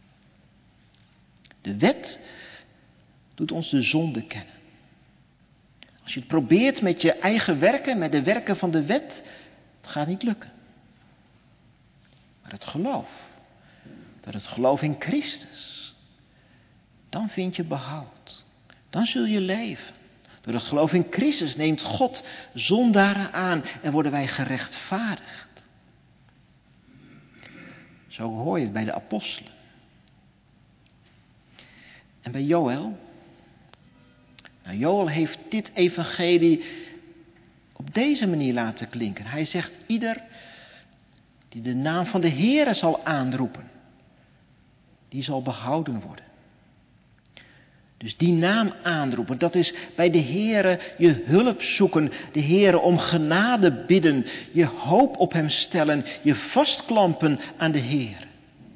De wet doet ons de zonde kennen. Als je het probeert met je eigen werken, met de werken van de wet, het gaat niet lukken. Maar het geloof, dat het geloof in Christus, dan vind je behoud. Dan zul je leven. Door het geloof in Christus neemt God zondaren aan en worden wij gerechtvaardigd. Zo hoor je het bij de apostelen. En bij Joël. Nou, Joël heeft dit evangelie op deze manier laten klinken. Hij zegt, ieder die de naam van de Heere zal aanroepen, die zal behouden worden. Dus die naam aanroepen, dat is bij de Heere je hulp zoeken, de Heere om genade bidden, je hoop op hem stellen, je vastklampen aan de Heere.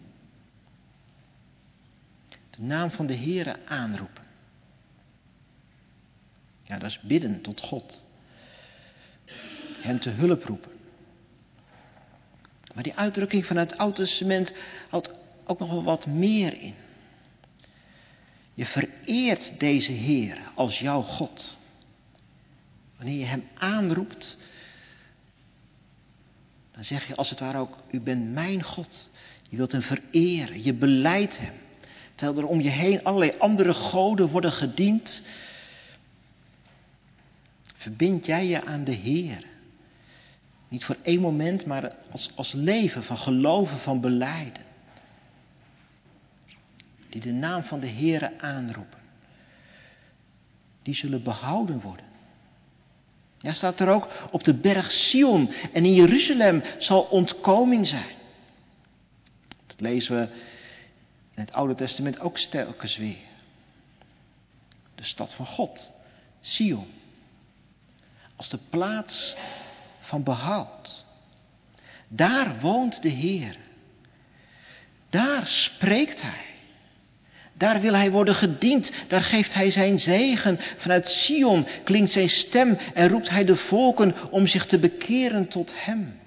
De naam van de Heere aanroepen. Ja, dat is bidden tot God. Hem te hulp roepen. Maar die uitdrukking van het Oude Testament houdt ook nog wel wat meer in. Je vereert deze Heer als jouw God. Wanneer je hem aanroept, dan zeg je als het ware ook, u bent mijn God. Je wilt hem vereren, je belijdt hem. Terwijl er om je heen allerlei andere goden worden gediend, verbind jij je aan de Heer. Niet voor één moment, maar als, als leven van geloven, van belijden. Die de naam van de Heere aanroepen. Die zullen behouden worden. Ja, staat er ook op de berg Sion en in Jeruzalem zal ontkoming zijn. Dat lezen we in het Oude Testament ook telkens weer. De stad van God, Sion. als de plaats van behoud. Daar woont de Heer. Daar spreekt Hij. Daar wil Hij worden gediend. Daar geeft Hij zijn zegen. Vanuit Sion klinkt zijn stem en roept Hij de volken om zich te bekeren tot Hem.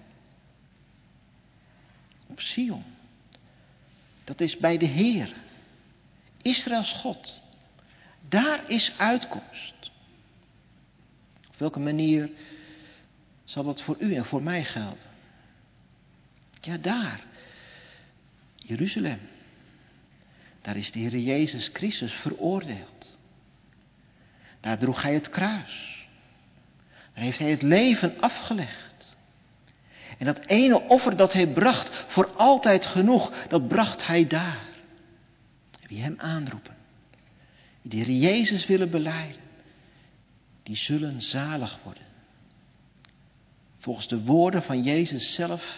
Op Sion. Dat is bij de Heer. Israëls God. Daar is uitkomst. Op welke manier zal dat voor u en voor mij gelden? Ja, daar. Jeruzalem. Daar is de Heer Jezus Christus veroordeeld. Daar droeg Hij het kruis. Daar heeft Hij het leven afgelegd. En dat ene offer dat Hij bracht, voor altijd genoeg, dat bracht Hij daar. Wie Hem aanroepen, die de Heer Jezus willen belijden, die zullen zalig worden. Volgens de woorden van Jezus zelf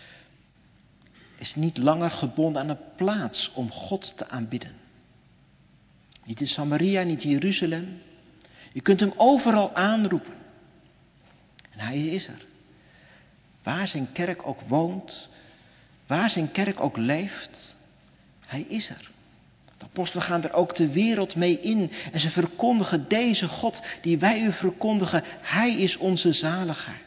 is niet langer gebonden aan een plaats om God te aanbidden. Niet in Samaria, niet in Jeruzalem. Je kunt Hem overal aanroepen. En Hij is er. Waar zijn kerk ook woont, waar zijn kerk ook leeft, Hij is er. De apostelen gaan er ook de wereld mee in en ze verkondigen deze God die wij u verkondigen. Hij is onze zaligheid.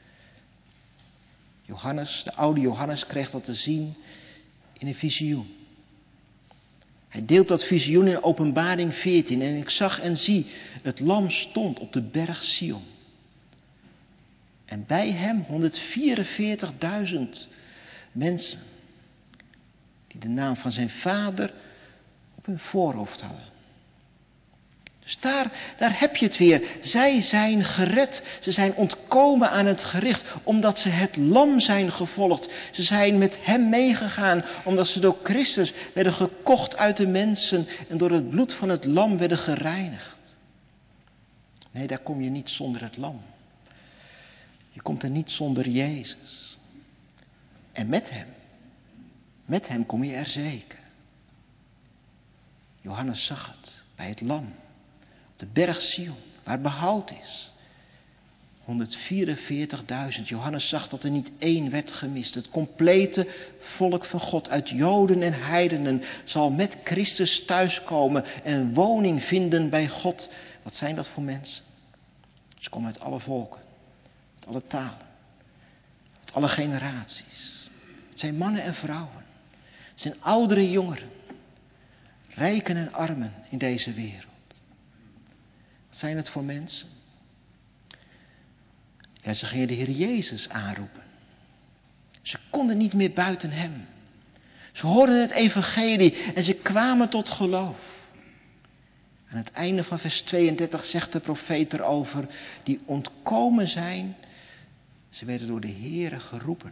Johannes, de oude Johannes, kreeg dat te zien in een visioen. Hij deelt dat visioen in Openbaring veertien. En ik zag en zie, het lam stond op de berg Sion. En bij hem honderdvierenveertigduizend mensen die de naam van zijn vader op hun voorhoofd hadden. Dus daar, daar heb je het weer. Zij zijn gered. Ze zijn ontkomen aan het gericht omdat ze het lam zijn gevolgd. Ze zijn met hem meegegaan omdat ze door Christus werden gekocht uit de mensen en door het bloed van het lam werden gereinigd. Nee, daar kom je niet zonder het lam. Je komt er niet zonder Jezus. En met hem, met hem kom je er zeker. Johannes zag het bij het lam. De berg Sion, waar behoud is. honderdvierenveertigduizend. Johannes zag dat er niet één werd gemist. Het complete volk van God uit Joden en heidenen zal met Christus thuiskomen en woning vinden bij God. Wat zijn dat voor mensen? Ze komen uit alle volken, uit alle talen, uit alle generaties. Het zijn mannen en vrouwen. Het zijn ouderen en jongeren. Rijken en armen in deze wereld. Wat zijn het voor mensen? Ja, ze gingen de Heer Jezus aanroepen. Ze konden niet meer buiten hem. Ze hoorden het evangelie en ze kwamen tot geloof. Aan het einde van vers tweeëndertig zegt de profeet erover, die ontkomen zijn, ze werden door de Heere geroepen.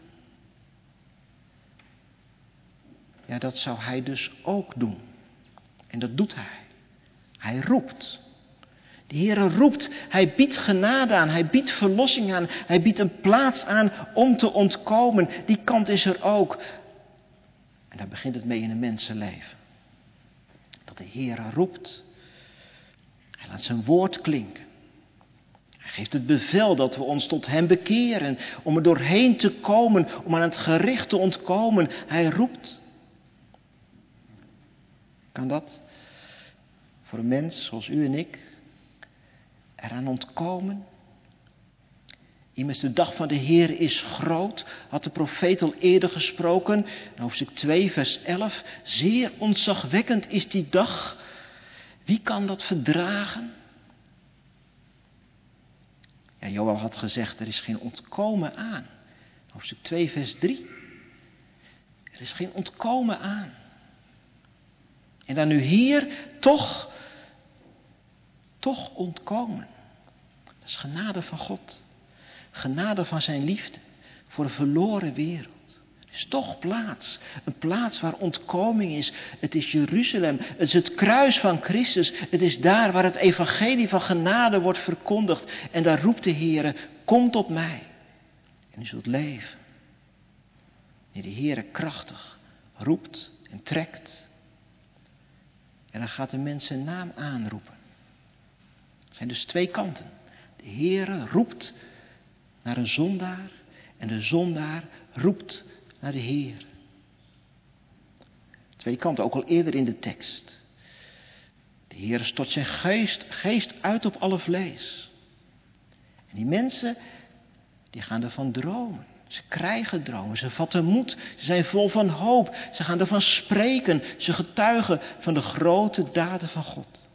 Ja, dat zou hij dus ook doen. En dat doet hij. Hij roept. De Heere roept. Hij biedt genade aan. Hij biedt verlossing aan. Hij biedt een plaats aan om te ontkomen. Die kant is er ook. En daar begint het mee in een mensenleven. Dat de Heere roept. Hij laat zijn woord klinken. Hij geeft het bevel dat we ons tot hem bekeren. Om er doorheen te komen. Om aan het gericht te ontkomen. Hij roept. Kan dat voor een mens zoals u en ik eraan ontkomen? Immers de dag van de Heer is groot, had de profeet al eerder gesproken. In hoofdstuk twee vers elf. Zeer ontzagwekkend is die dag. Wie kan dat verdragen? Ja, Joël had gezegd, er is geen ontkomen aan. Hoofdstuk twee vers drie. Er is geen ontkomen aan. En dan nu hier toch, toch ontkomen. Dat is genade van God. Genade van zijn liefde voor een verloren wereld. Er is toch plaats. Een plaats waar ontkoming is. Het is Jeruzalem. Het is het kruis van Christus. Het is daar waar het evangelie van genade wordt verkondigd. En daar roept de Heere, kom tot mij. En u zult leven. En de Heere krachtig roept en trekt. En dan gaat de mens zijn naam aanroepen. Er zijn dus twee kanten. De Heere roept naar een zondaar en de zondaar roept naar de Heer. Twee kanten, ook al eerder in de tekst. De Heer stort zijn geest, geest uit op alle vlees. En die mensen, die gaan ervan dromen. Ze krijgen dromen, ze vatten moed, ze zijn vol van hoop. Ze gaan ervan spreken, ze getuigen van de grote daden van God.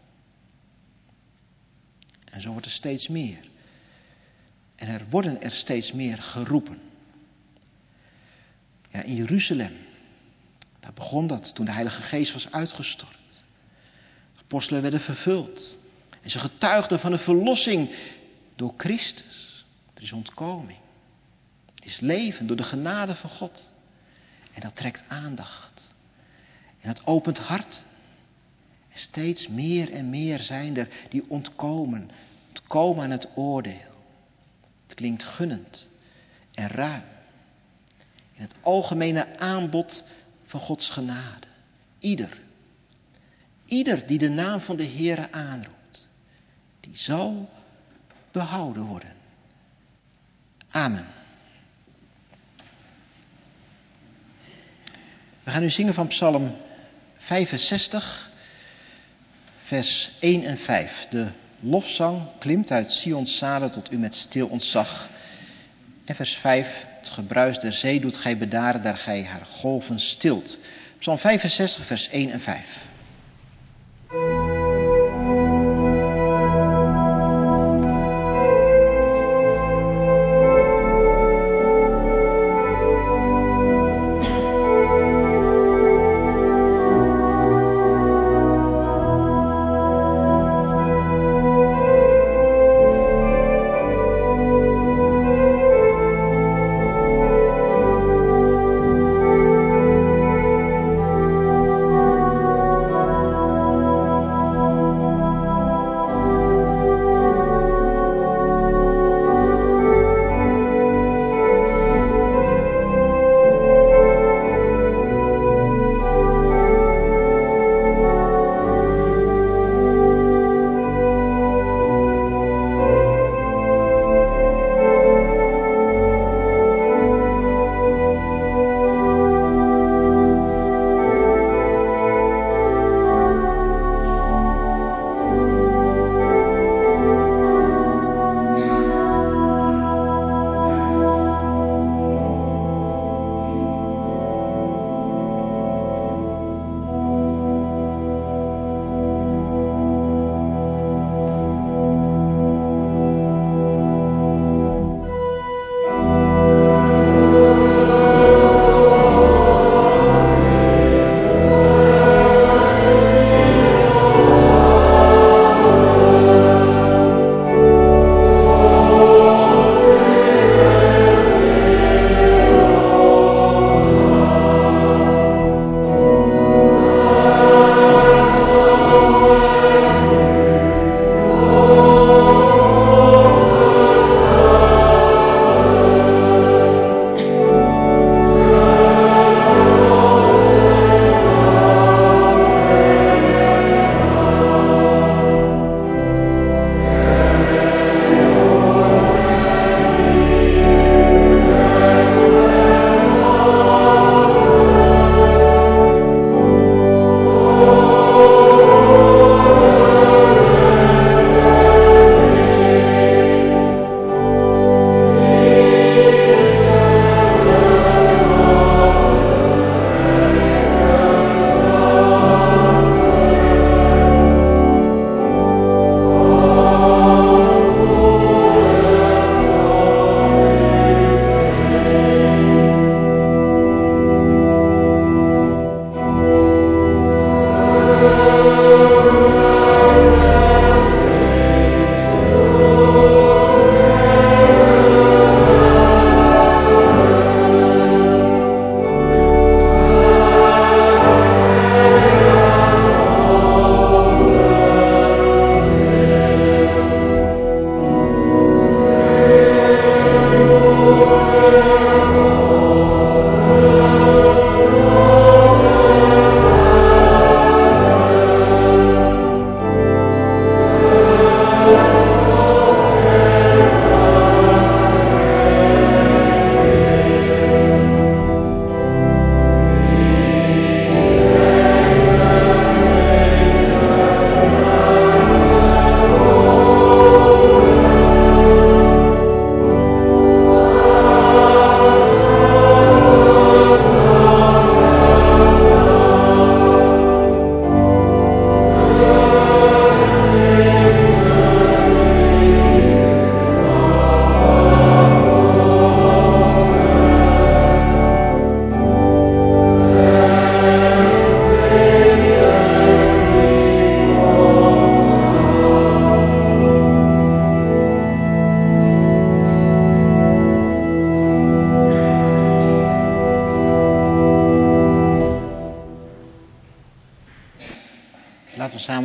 En zo wordt er steeds meer. En er worden er steeds meer geroepen. Ja, in Jeruzalem, daar begon dat toen de Heilige Geest was uitgestort. De apostelen werden vervuld. En ze getuigden van de verlossing door Christus. Er is ontkoming. Er is leven door de genade van God. En dat trekt aandacht. En dat opent hart. En steeds meer en meer zijn er die ontkomen. Ontkomen aan het oordeel. Het klinkt gunnend en ruim. In het algemene aanbod van Gods genade. Ieder. Ieder die de naam van de Heere aanroept. Die zal behouden worden. Amen. We gaan nu zingen van Psalm vijfenzestig, vers één en vijf. De lofzang klimt uit Sions zalen tot u met stil ontzag. En vers vijf, het gebruis der zee doet gij bedaren, daar gij haar golven stilt. Psalm vijfenzestig, vers één en vijf.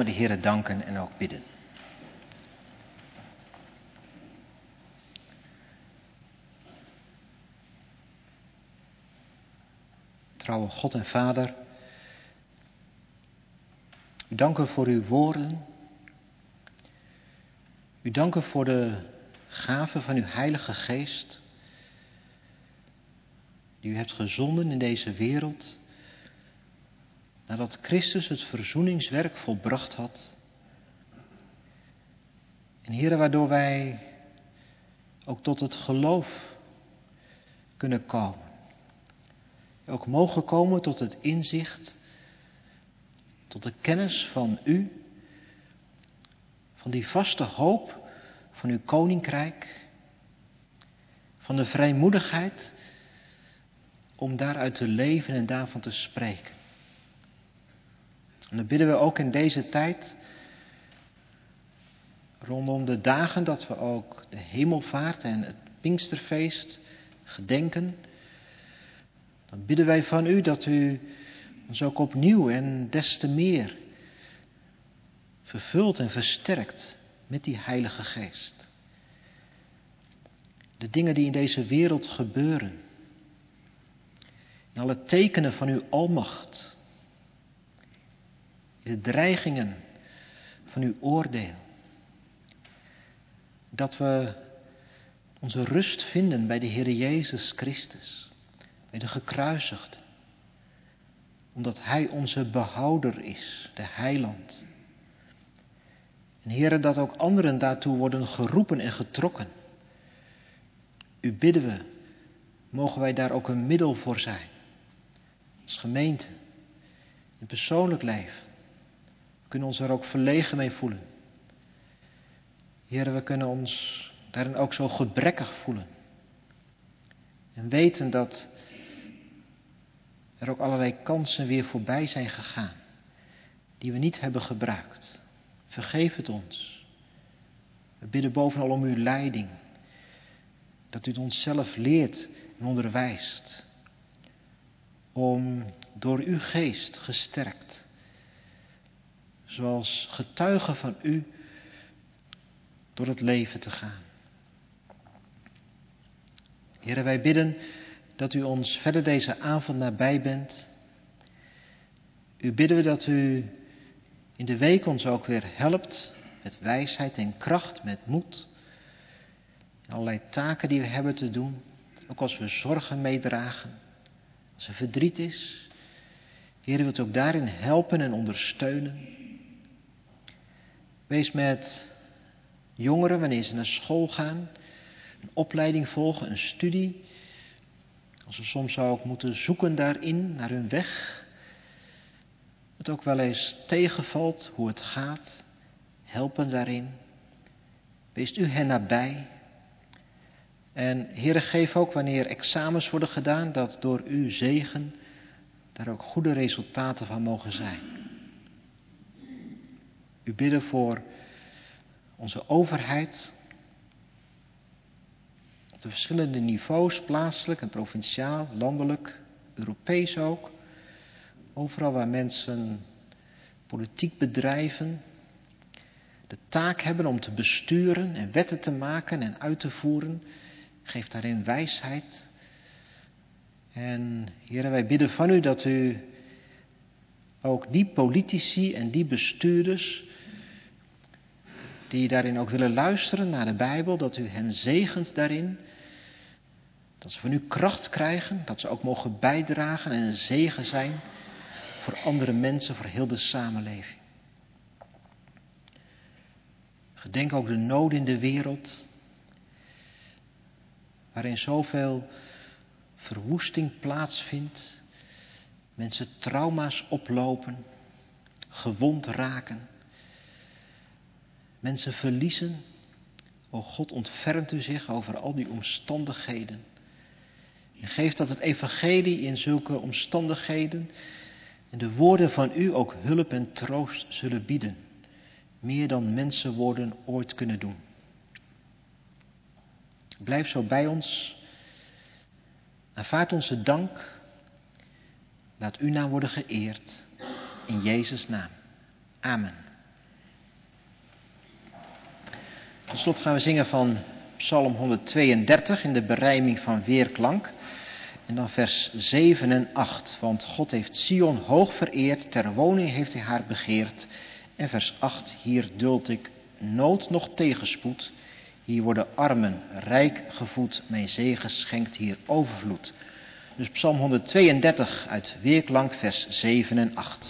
de Heere danken en ook bidden. Trouwe God en Vader, u danken voor uw woorden. U danken voor de gave van uw Heilige Geest, die u hebt gezonden in deze wereld, nadat Christus het verzoeningswerk volbracht had. En Heere, waardoor wij ook tot het geloof kunnen komen. Ook mogen komen tot het inzicht, tot de kennis van u, van die vaste hoop van uw koninkrijk, van de vrijmoedigheid om daaruit te leven en daarvan te spreken. En dan bidden we ook in deze tijd, rondom de dagen dat we ook de hemelvaart en het Pinksterfeest gedenken. Dan bidden wij van u dat u ons ook opnieuw en des te meer vervult en versterkt met die Heilige Geest. De dingen die in deze wereld gebeuren, in alle tekenen van uw almacht, in de dreigingen van uw oordeel, dat we onze rust vinden bij de Heer Jezus Christus, bij de gekruisigde, omdat Hij onze behouder is, de heiland. En Heere, dat ook anderen daartoe worden geroepen en getrokken. U bidden we, mogen wij daar ook een middel voor zijn. Als gemeente, in persoonlijk leven. We kunnen ons er ook verlegen mee voelen. Heere, we kunnen ons daarin ook zo gebrekkig voelen. En weten dat er ook allerlei kansen weer voorbij zijn gegaan, die we niet hebben gebruikt. Vergeef het ons. We bidden bovenal om uw leiding, dat u het onszelf leert en onderwijst, om door uw geest gesterkt, zoals getuigen van u, door het leven te gaan. Heere, wij bidden dat u ons verder deze avond nabij bent. U bidden we dat u in de week ons ook weer helpt met wijsheid en kracht, met moed. In allerlei taken die we hebben te doen, ook als we zorgen meedragen, als er verdriet is. Heer, u wilt ook daarin helpen en ondersteunen. Wees met jongeren wanneer ze naar school gaan, een opleiding volgen, een studie. Als ze soms ook moeten zoeken daarin, naar hun weg. Het ook wel eens tegenvalt hoe het gaat. Helpen daarin. Wees u hen nabij. En Heere, geef ook wanneer examens worden gedaan, dat door uw zegen daar ook goede resultaten van mogen zijn. U bidden voor onze overheid, op de verschillende niveaus, plaatselijk en provinciaal, landelijk, Europees ook. Overal waar mensen politiek bedrijven, de taak hebben om te besturen en wetten te maken en uit te voeren. Geef daarin wijsheid. En Heere, wij bidden van u dat u ook die politici en die bestuurders die daarin ook willen luisteren naar de Bijbel, dat u hen zegent daarin. Dat ze van u kracht krijgen, dat ze ook mogen bijdragen en een zegen zijn voor andere mensen, voor heel de samenleving. Gedenk ook de nood in de wereld, waarin zoveel verwoesting plaatsvindt, mensen trauma's oplopen, gewond raken, mensen verliezen. O God, ontfermt u zich over al die omstandigheden. En geef dat het evangelie in zulke omstandigheden en de woorden van u ook hulp en troost zullen bieden. Meer dan mensenwoorden ooit kunnen doen. Blijf zo bij ons. Aanvaard onze dank. Laat uw naam worden geëerd. In Jezus' naam. Amen. Tot slot gaan we zingen van Psalm honderdtweeëndertig in de berijming van weerklank. En dan vers zeven en acht. Want God heeft Sion hoog vereerd, ter woning heeft hij haar begeerd. En vers acht, hier duld ik nood nog tegenspoed. Hier worden armen rijk gevoed, mijn zegen schenkt hier overvloed. Dus Psalm honderdtweeëndertig uit weerklank vers zeven en acht.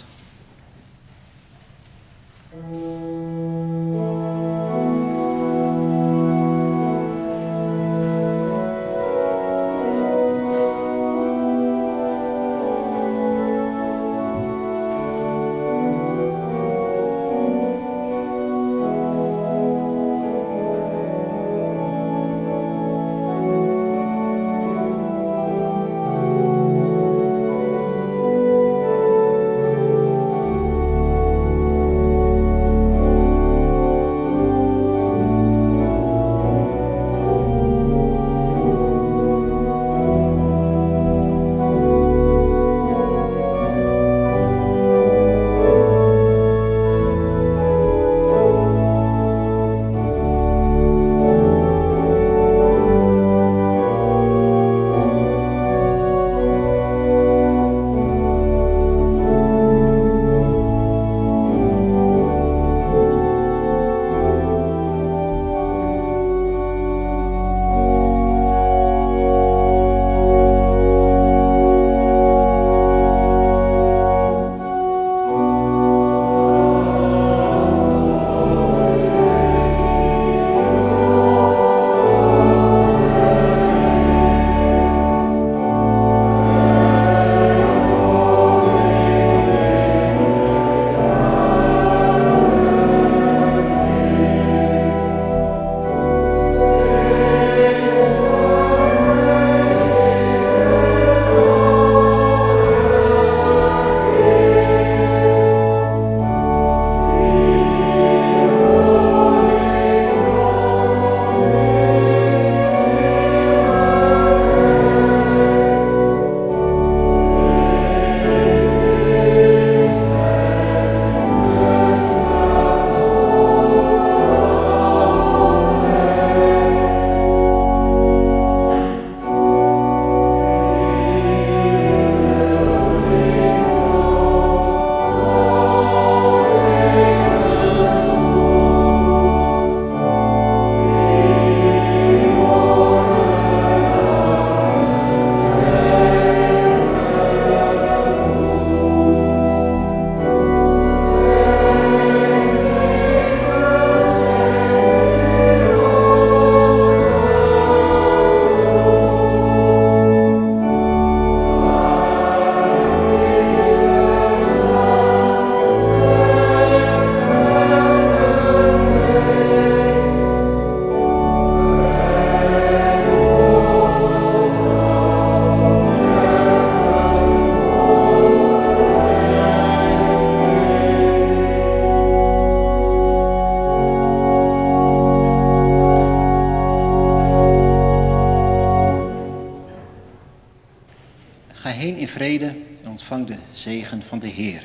Ga heen in vrede en ontvang de zegen van de Heer.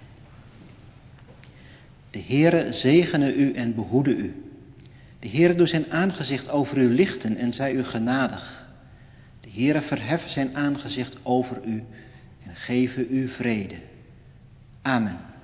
De Heere zegene u en behoede u. De Heere doet zijn aangezicht over u lichten en zij u genadig. De Heere verheft zijn aangezicht over u en geven u vrede. Amen.